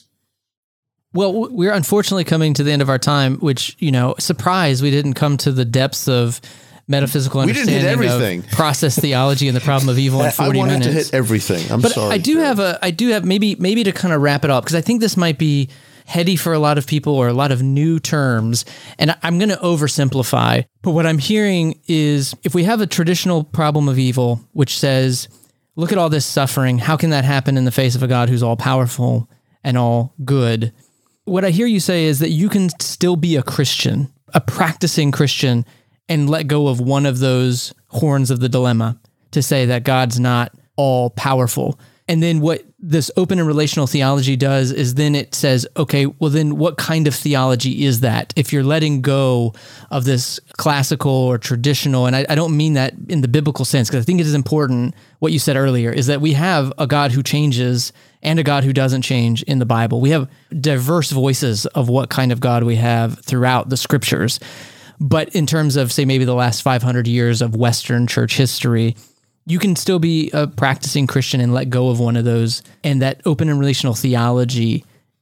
Speaker 1: Well, we're unfortunately coming to the end of our time, which, you know, surprise, we didn't come to the depths of metaphysical understanding, we didn't hit everything. Of process theology and the problem of evil in forty
Speaker 2: I wanted
Speaker 1: minutes.
Speaker 2: to hit everything. I'm
Speaker 1: but
Speaker 2: sorry.
Speaker 1: I do
Speaker 2: Jared.
Speaker 1: have a, I do have maybe, maybe to kind of wrap it up, because I think this might be heady for a lot of people or a lot of new terms, and I'm going to oversimplify. But what I'm hearing is, if we have a traditional problem of evil, which says, look at all this suffering, how can that happen in the face of a God who's all powerful and all good? What I hear you say is that you can still be a Christian, a practicing Christian, and let go of one of those horns of the dilemma to say that God's not all powerful. And then what this open and relational theology does is then it says, okay, well then what kind of theology is that? If you're letting go of this classical or traditional, and I, I don't mean that in the biblical sense, because I think it is important, what you said earlier, is that we have a God who changes and a God who doesn't change in the Bible. We have diverse voices of what kind of God we have throughout the scriptures. But in terms of, say, maybe the last five hundred years of Western church history, you can still be a practicing Christian and let go of one of those. And that open and relational theology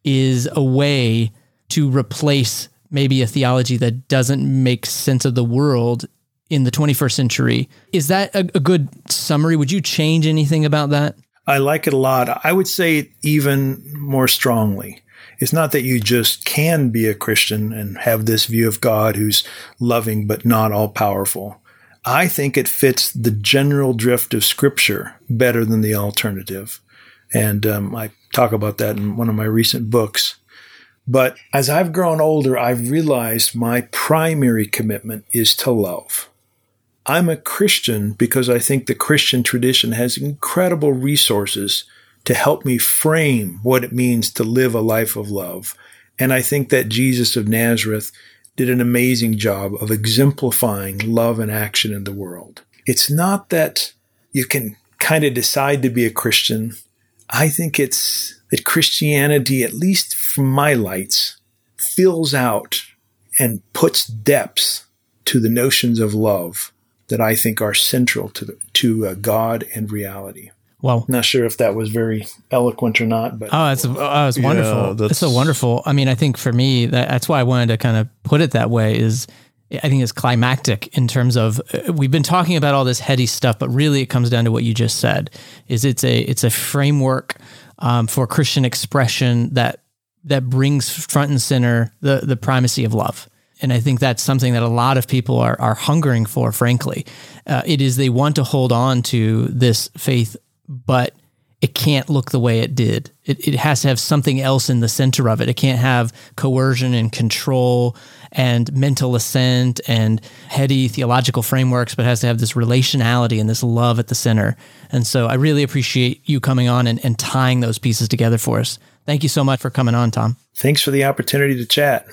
Speaker 1: is a way to replace maybe a theology that doesn't make sense of the world in the twenty-first century. Is that a, a good summary? Would you change anything about that?
Speaker 3: I like it a lot. I would say it even more strongly. It's not that you just can be a Christian and have this view of God who's loving but not all powerful. I think it fits the general drift of Scripture better than the alternative. And um, I talk about that in one of my recent books. But as I've grown older, I've realized my primary commitment is to love. I'm a Christian because I think the Christian tradition has incredible resources to help me frame what it means to live a life of love. And I think that Jesus of Nazareth did an amazing job of exemplifying love in action in the world. It's not that you can kind of decide to be a Christian. I think it's that Christianity, at least from my lights, fills out and puts depths to the notions of love that I think are central to the, to uh, God and reality.
Speaker 1: Well,
Speaker 3: not sure if that was very eloquent or not, but
Speaker 1: oh, it's oh, it's wonderful. Yeah, that's... It's so wonderful. I mean, I think for me, that, that's why I wanted to kind of put it that way. Is I think it's climactic in terms of uh, we've been talking about all this heady stuff, but really it comes down to what you just said. Is it's a it's a framework um, for Christian expression that that brings front and center the the primacy of love. And I think that's something that a lot of people are are hungering for. Frankly, uh, it is they want to hold on to this faith, but it can't look the way it did. It, it has to have something else in the center of it. It can't have coercion and control and mental assent and heady theological frameworks, but it has to have this relationality and this love at the center. And so I really appreciate you coming on and, and tying those pieces together for us. Thank you so much for coming on, Tom.
Speaker 3: Thanks for the opportunity to chat.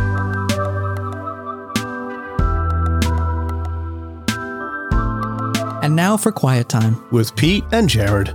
Speaker 1: And now for Quiet Time
Speaker 2: with Pete and Jared.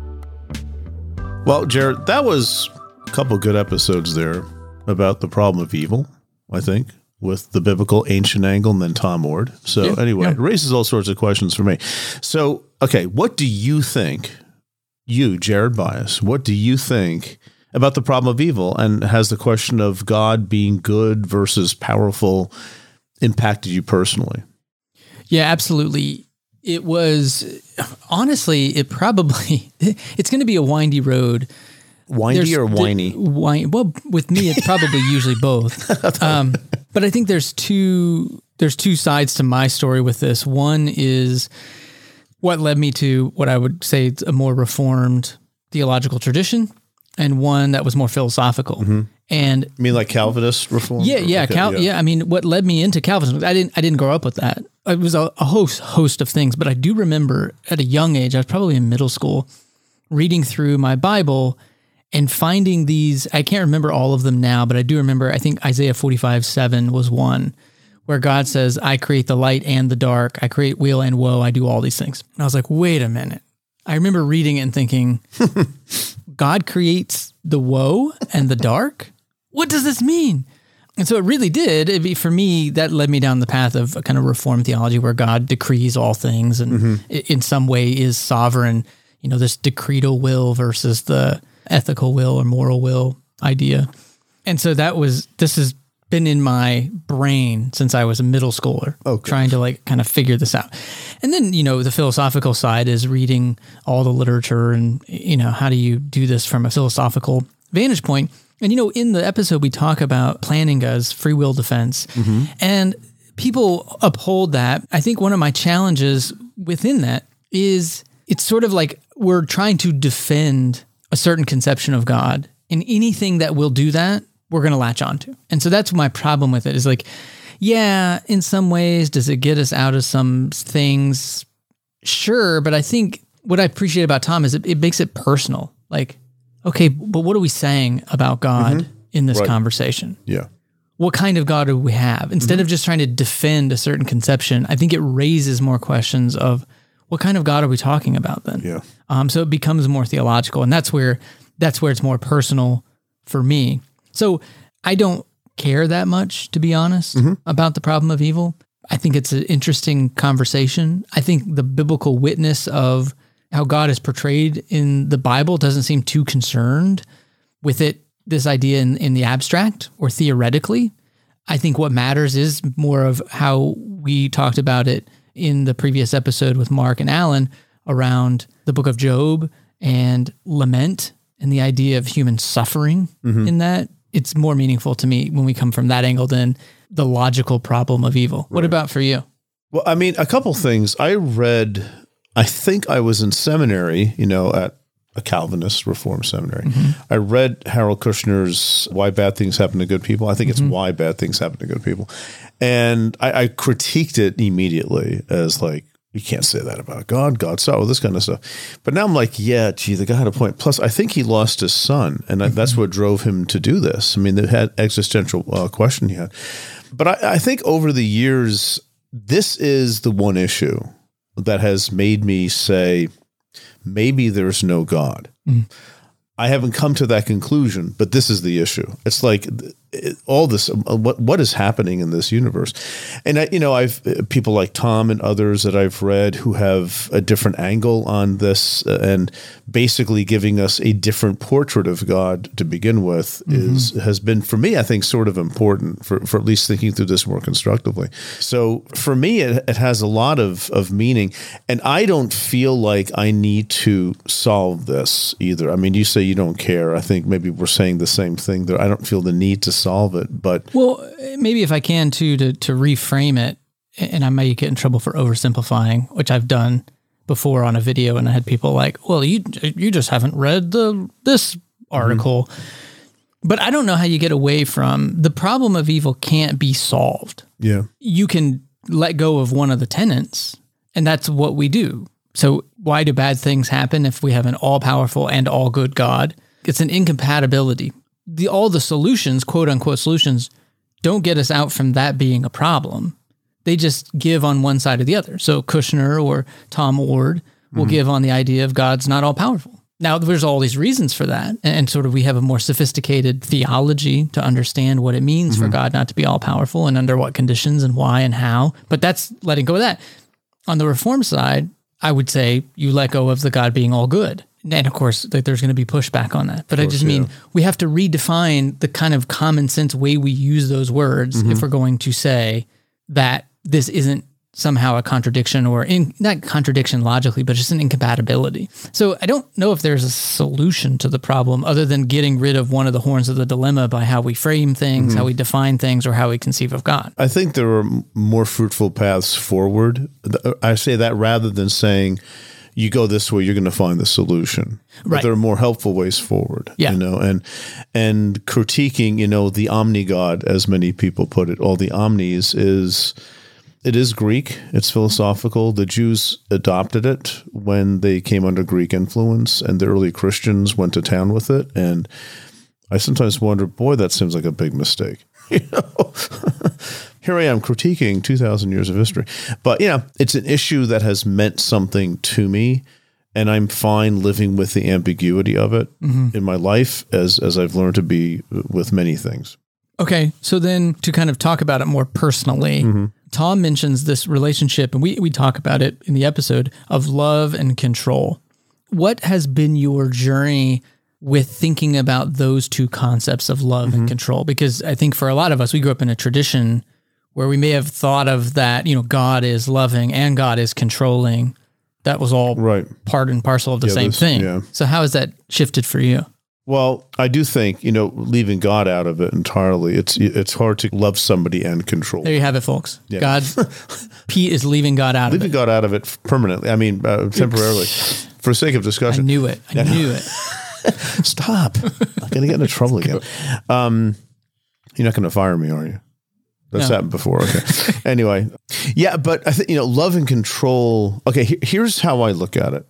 Speaker 2: Well, Jared, that was a couple good episodes there about the problem of evil, I think, with the biblical ancient angle and then Tom Oord. So yeah, anyway, yeah. It raises all sorts of questions for me. So, okay, what do you think, you, Jared Byas, what do you think about the problem of evil? And has the question of God being good versus powerful impacted you personally?
Speaker 1: Yeah, absolutely. It was, honestly, it probably, it's going to be a windy road.
Speaker 2: Windy there's, or whiny?
Speaker 1: The, wine, well, with me, it's probably usually both. Um, but I think there's two, there's two sides to my story with this. One is what led me to what I would say is a more reformed theological tradition, and one that was more philosophical. Mm-hmm. And
Speaker 2: you mean like Calvinist reform?
Speaker 1: Yeah, yeah, okay, Cal- yeah. yeah. I mean, what led me into Calvinism? I didn't, I didn't grow up with that. It was a, a host, host of things, but I do remember at a young age, I was probably in middle school, reading through my Bible and finding these. I can't remember all of them now, but I do remember. I think Isaiah forty-five seven was one where God says, "I create the light and the dark. I create weal and woe. I do all these things." And I was like, "Wait a minute." I remember reading it and thinking, God creates the woe and the dark? What does this mean? And so it really did. It, for me, that led me down the path of a kind of reformed theology where God decrees all things and mm-hmm. in some way is sovereign. You know, this decretal will versus the ethical will or moral will idea. And so that was, this has been in my brain since I was a middle schooler, okay. trying to like kind of figure this out. And then, you know, the philosophical side is reading all the literature and, you know, how do you do this from a philosophical vantage point? And, you know, in the episode, we talk about Plantinga's free will defense, mm-hmm. and people uphold that. I think one of my challenges within that is it's sort of like we're trying to defend a certain conception of God, and anything that will do that, we're going to latch onto. And so that's my problem with it is like, yeah, in some ways, does it get us out of some things? Sure. But I think what I appreciate about Tom is it, it makes it personal. Like, okay, but what are we saying about God mm-hmm. in this right. conversation?
Speaker 2: Yeah.
Speaker 1: What kind of God do we have? Instead mm-hmm. of just trying to defend a certain conception, I think it raises more questions of what kind of God are we talking about then?
Speaker 2: Yeah.
Speaker 1: Um, so it becomes more theological, and that's where that's where it's more personal for me. So I don't care that much, to be honest, mm-hmm. about the problem of evil. I think it's an interesting conversation. I think the biblical witness of how God is portrayed in the Bible doesn't seem too concerned with it this idea in, in the abstract or theoretically. I think what matters is more of how we talked about it in the previous episode with Mark and Alan around the book of Job and lament and the idea of human suffering mm-hmm. in that. It's more meaningful to me when we come from that angle than the logical problem of evil. Right. What about for you?
Speaker 2: Well, I mean, a couple things. I read, I think I was in seminary, you know, at a Calvinist Reformed seminary. Mm-hmm. I read Harold Kushner's Why Bad Things Happen to Good People. I think it's mm-hmm. Why Bad Things Happen to Good People. And I, I critiqued it immediately as like, you can't say that about God. God saw all this kind of stuff. But now I'm like, yeah, gee, the guy had a point. Plus, I think he lost his son, and mm-hmm. that's what drove him to do this. I mean, they had existential uh, question he had. But I, I think over the years, this is the one issue that has made me say, maybe there's no God. Mm. I haven't come to that conclusion, but this is the issue. It's like it, all this, what what is happening in this universe? And I, you know, I've people like Tom and others that I've read who have a different angle on this, uh, and basically giving us a different portrait of God to begin with mm-hmm. is has been for me, I think, sort of important for, for at least thinking through this more constructively. So for me, it, it has a lot of of meaning, and I don't feel like I need to solve this either. I mean, you say you don't care. I think maybe we're saying the same thing there. I don't feel the need to solve it, but
Speaker 1: well, maybe if I can too, to to reframe it, and I may get in trouble for oversimplifying, which I've done before on a video, and I had people like, well, you you just haven't read the this article. Mm-hmm. But I don't know how you get away from the problem of evil can't be solved.
Speaker 2: Yeah.
Speaker 1: You can let go of one of the tenets, and that's what we do. So why do bad things happen if we have an all-powerful and all-good God? It's an incompatibility. The, all the solutions, quote unquote solutions, don't get us out from that being a problem. They just give on one side or the other. So Kushner or Tom Oord will mm-hmm. give on the idea of God's not all powerful. Now, there's all these reasons for that. And, and sort of we have a more sophisticated theology to understand what it means mm-hmm. for God not to be all powerful and under what conditions and why and how. But that's letting go of that. On the Reform side, I would say you let go of the God being all good. And of course, like, there's going to be pushback on that. But course, I just mean yeah. we have to redefine the kind of common sense way we use those words mm-hmm. if we're going to say that this isn't somehow a contradiction or in, not contradiction logically, but just an incompatibility. So I don't know if there's a solution to the problem other than getting rid of one of the horns of the dilemma by how we frame things, mm-hmm. how we define things, or how we conceive of God.
Speaker 2: I think there are more fruitful paths forward. I say that rather than saying, you go this way, you're going to find the solution. But
Speaker 1: right.
Speaker 2: there are more helpful ways forward,
Speaker 1: yeah.
Speaker 2: you know, and and critiquing, you know, the omni-God, as many people put it, all the omnis is, it is Greek, it's philosophical. The Jews adopted it when they came under Greek influence, and the early Christians went to town with it. And I sometimes wonder, boy, that seems like a big mistake. You know, here I am critiquing two thousand years of history, but yeah, it's an issue that has meant something to me, and I'm fine living with the ambiguity of it mm-hmm. in my life as, as I've learned to be with many things.
Speaker 1: Okay. So then to kind of talk about it more personally, mm-hmm. Tom mentions this relationship, and we, we talk about it in the episode, of love and control. What has been your journey with thinking about those two concepts of love mm-hmm. and control? Because I think for a lot of us, we grew up in a tradition where we may have thought of that, you know, God is loving and God is controlling. That was all
Speaker 2: right.
Speaker 1: part and parcel of the
Speaker 2: yeah,
Speaker 1: same
Speaker 2: this,
Speaker 1: thing.
Speaker 2: Yeah.
Speaker 1: So how has that shifted for you?
Speaker 2: Well, I do think, you know, leaving God out of it entirely, it's it's hard to love somebody and control.
Speaker 1: There you have it, folks.
Speaker 2: Yeah.
Speaker 1: God, Pete is leaving God out
Speaker 2: leaving
Speaker 1: of it.
Speaker 2: Leaving God out of it permanently. I mean, uh, temporarily, for sake of discussion.
Speaker 1: I knew it. I knew it.
Speaker 2: Stop. I'm going to get into trouble again. Um, you're not going to fire me, are you? That's
Speaker 1: no.
Speaker 2: happened before. Okay. Anyway. Yeah, but I think, you know, love and control. Okay, he, here's how I look at it.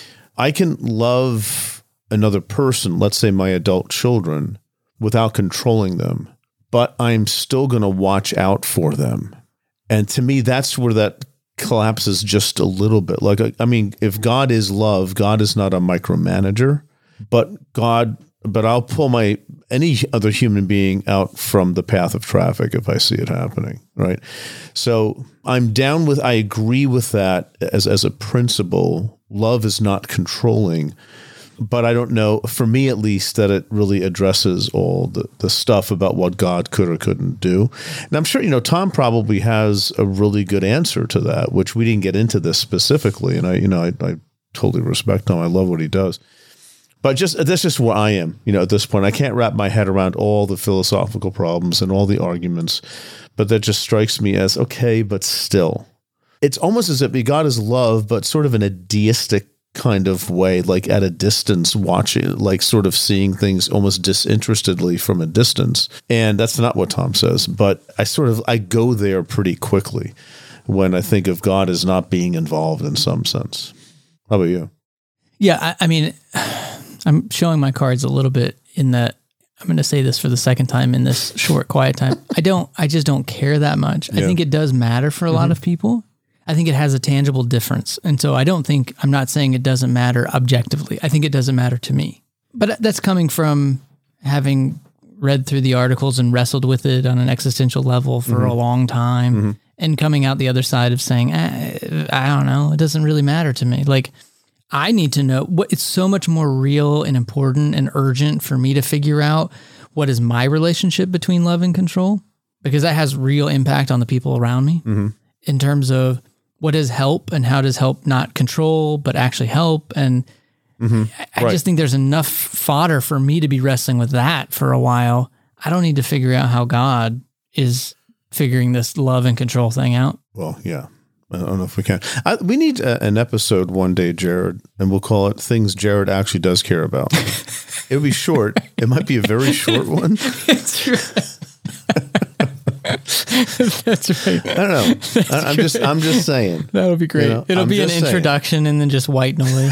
Speaker 2: I can love another person, let's say my adult children, without controlling them, but I'm still going to watch out for them. And to me, that's where that collapses just a little bit. Like, I mean, if God is love, God is not a micromanager, but God, but I'll pull my, any other human being out from the path of traffic if I see it happening. Right. So I'm down with, I agree with that as, as a principle. Love is not controlling. but I don't know, for me at least, that it really addresses all the, the stuff about what God could or couldn't do. And I'm sure, you know, Tom probably has a really good answer to that, which we didn't get into this specifically. And I, you know, I, I totally respect Tom. I love what he does. But just that's just where I am, you know, at this point. I can't wrap my head around all the philosophical problems and all the arguments, but that just strikes me as, okay, but still. It's almost as if God is love, but sort of in a deistic kind of way, like at a distance watching, like sort of seeing things almost disinterestedly from a distance. And that's not what Tom says, but I sort of, I go there pretty quickly when I think of God as not being involved in some sense. How about you?
Speaker 1: Yeah, I, I mean, I'm showing my cards a little bit in that I'm going to say this for the second time in this short, quiet time. I don't, I just don't care that much. Yeah. I think it does matter for a mm-hmm. lot of people. I think it has a tangible difference. And so I don't think, I'm not saying it doesn't matter objectively. I think it doesn't matter to me. But that's coming from having read through the articles and wrestled with it on an existential level for mm-hmm. a long time mm-hmm. and coming out the other side of saying, eh, I don't know, it doesn't really matter to me. Like, I need to know what it's so much more real and important and urgent for me to figure out what is my relationship between love and control, because that has real impact on the people around me mm-hmm. in terms of what is help and how does help not control, but actually help. And mm-hmm. I, I right. just think there's enough fodder for me to be wrestling with that for a while. I don't need to figure out how God is figuring this love and control thing out.
Speaker 2: Well, yeah. I don't know if we can. I, we need a, an episode one day, Jared, and we'll call it Things Jared Actually Does Care About. It'll be short. It might be a very short one.
Speaker 1: It's true. That's right.
Speaker 2: I don't know. That's I, I'm true. just I'm just saying.
Speaker 1: That'll be great. You know, It'll I'm be an introduction saying. And then just white noise.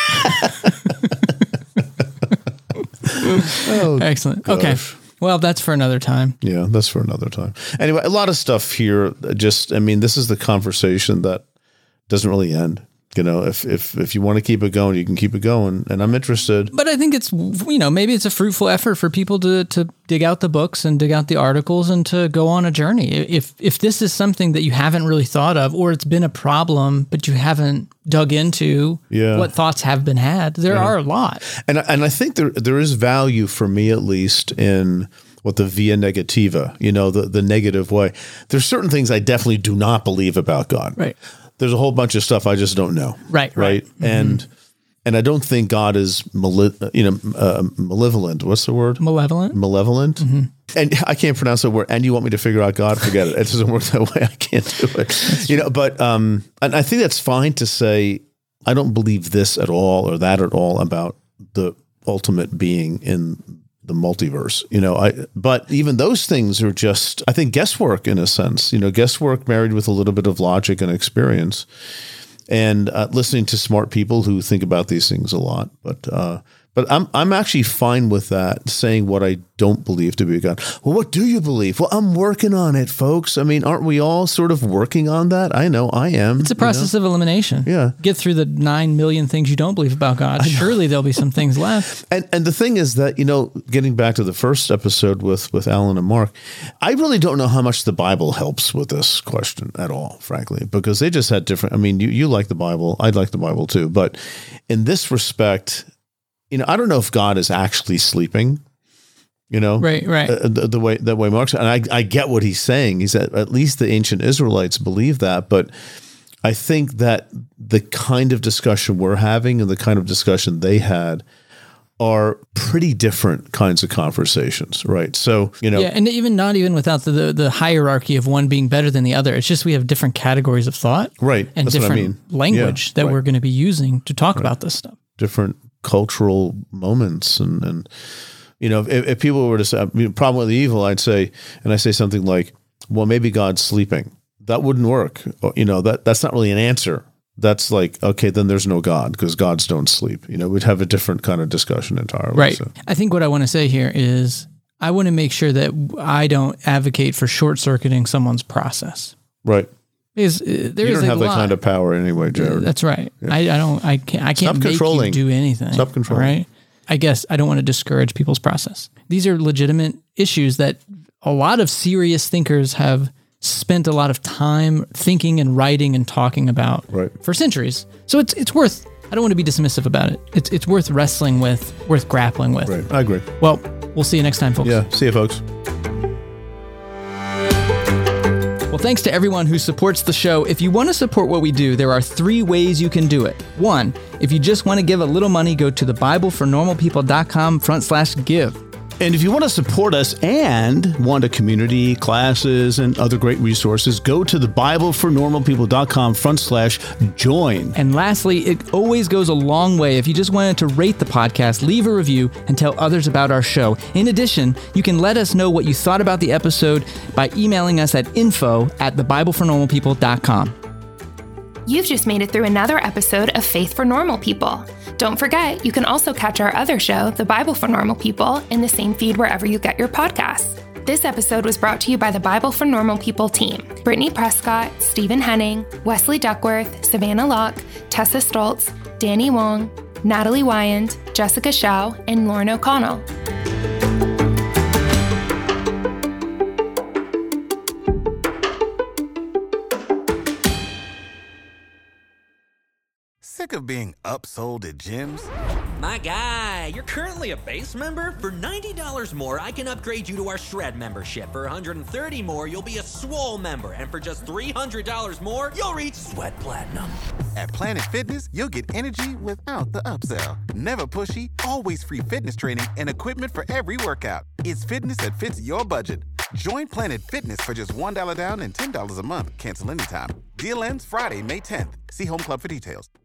Speaker 1: oh, Excellent. Gosh. Okay. Well, that's for another time.
Speaker 2: Yeah, that's for another time. Anyway, a lot of stuff here. Just, I mean, this is the conversation that doesn't really end. You know, if if if you want to keep it going, you can keep it going, and I'm interested.
Speaker 1: But I think it's, you know, maybe it's a fruitful effort for people to to dig out the books and dig out the articles and to go on a journey. If if this is something that you haven't really thought of, or it's been a problem but you haven't dug into, yeah. what thoughts have been had, there yeah. are a lot.
Speaker 2: And and I think there there is value for me, at least, in what the via negativa, you know, the the negative way. There's certain things I definitely do not believe about God.
Speaker 1: Right.
Speaker 2: There's a whole bunch of stuff I just don't know.
Speaker 1: Right,
Speaker 2: right.
Speaker 1: right.
Speaker 2: Mm-hmm. And and I don't think God is mali- you know uh, malevolent. What's the word?
Speaker 1: Malevolent.
Speaker 2: Malevolent.
Speaker 1: Mm-hmm. And
Speaker 2: I can't pronounce that word. And you want me to figure out God? Forget it. It doesn't work that way. I can't do it. You know. But um, and I think that's fine to say I don't believe this at all or that at all about the ultimate being in the multiverse, you know, I, but even those things are just, I think, guesswork in a sense, you know, guesswork married with a little bit of logic and experience and uh, listening to smart people who think about these things a lot. But, uh, but I'm, I'm actually fine with that, saying what I don't believe to be God. Well, what do you believe? Well, I'm working on it, folks. I mean, aren't we all sort of working on that? I know I am.
Speaker 1: It's a process you know? of elimination.
Speaker 2: Yeah.
Speaker 1: Get through the nine million things you don't believe about God. Surely there'll be some things left.
Speaker 2: And and the thing is that, you know, getting back to the first episode with, with Alan and Mark, I really don't know how much the Bible helps with this question at all, frankly, because they just had different, I mean, you, you like the Bible. I'd like the Bible too. But in this respect, you know, I don't know if God is actually sleeping, you know,
Speaker 1: right, right.
Speaker 2: Uh, the, the way that way Mark's, and I, I get what he's saying. He's that at least the ancient Israelites believe that, but I think that the kind of discussion we're having and the kind of discussion they had are pretty different kinds of conversations, right? So, you know,
Speaker 1: yeah, and even not even without the, the the hierarchy of one being better than the other. It's just we have different categories of thought,
Speaker 2: right,
Speaker 1: and
Speaker 2: That's
Speaker 1: different
Speaker 2: what I mean.
Speaker 1: language
Speaker 2: yeah,
Speaker 1: that
Speaker 2: right.
Speaker 1: we're going to be using to talk
Speaker 2: right.
Speaker 1: about this stuff.
Speaker 2: Different cultural moments and, and you know, if, if people were to say, I mean, problem with the evil, I'd say, and I say something like, well, maybe God's sleeping. That wouldn't work. You know, that that's not really an answer. That's like, okay, then there's no God because gods don't sleep. You know, we'd have a different kind of discussion entirely.
Speaker 1: Right.
Speaker 2: So.
Speaker 1: I think what I want to say here is I want to make sure that I don't advocate for short-circuiting someone's process.
Speaker 2: Right.
Speaker 1: Because uh, there
Speaker 2: you
Speaker 1: is
Speaker 2: don't have
Speaker 1: lot.
Speaker 2: that kind of power anyway, Jared.
Speaker 1: That's right.
Speaker 2: Yeah.
Speaker 1: I, I don't. I can't. I can't
Speaker 2: Stop
Speaker 1: make
Speaker 2: controlling.
Speaker 1: you do anything.
Speaker 2: Stop controlling.
Speaker 1: Right. I guess I don't want to discourage people's process. These are legitimate issues that a lot of serious thinkers have spent a lot of time thinking and writing and talking about
Speaker 2: right.
Speaker 1: for centuries. So it's it's worth I don't want to be dismissive about it. It's it's worth wrestling with, worth grappling with.
Speaker 2: Right. I agree.
Speaker 1: Well, we'll see you next time, folks.
Speaker 2: Yeah. See you, folks.
Speaker 1: Well, thanks to everyone who supports the show. If you want to support what we do, there are three ways you can do it. One, if you just want to give a little money, go to the bible for normal people dot com front slash give.
Speaker 2: And if you want to support us and want a community, classes, and other great resources, go to the bible for normal people dot com front slash join.
Speaker 1: And lastly, it always goes a long way if you just wanted to rate the podcast, leave a review, and tell others about our show. In addition, you can let us know what you thought about the episode by emailing us at info at the bible for normal people dot com.
Speaker 7: You've just made it through another episode of Faith for Normal People. Don't forget, you can also catch our other show, The Bible for Normal People, in the same feed wherever you get your podcasts. This episode was brought to you by the Bible for Normal People team: Brittany Prescott, Stephen Henning, Wesley Duckworth, Savannah Locke, Tessa Stoltz, Danny Wong, Natalie Wyand, Jessica Shao, and Lauren O'Connell.
Speaker 8: Sick of being upsold at gyms?
Speaker 9: My guy, you're currently a base member? For ninety dollars more, I can upgrade you to our Shred membership. For one hundred thirty dollars more, you'll be a Swole member. And for just three hundred dollars more, you'll reach Sweat Platinum.
Speaker 8: At Planet Fitness, you'll get energy without the upsell. Never pushy, always free fitness training and equipment for every workout. It's fitness that fits your budget. Join Planet Fitness for just one dollar down and ten dollars a month. Cancel anytime. Deal ends Friday, May tenth. See Home Club for details.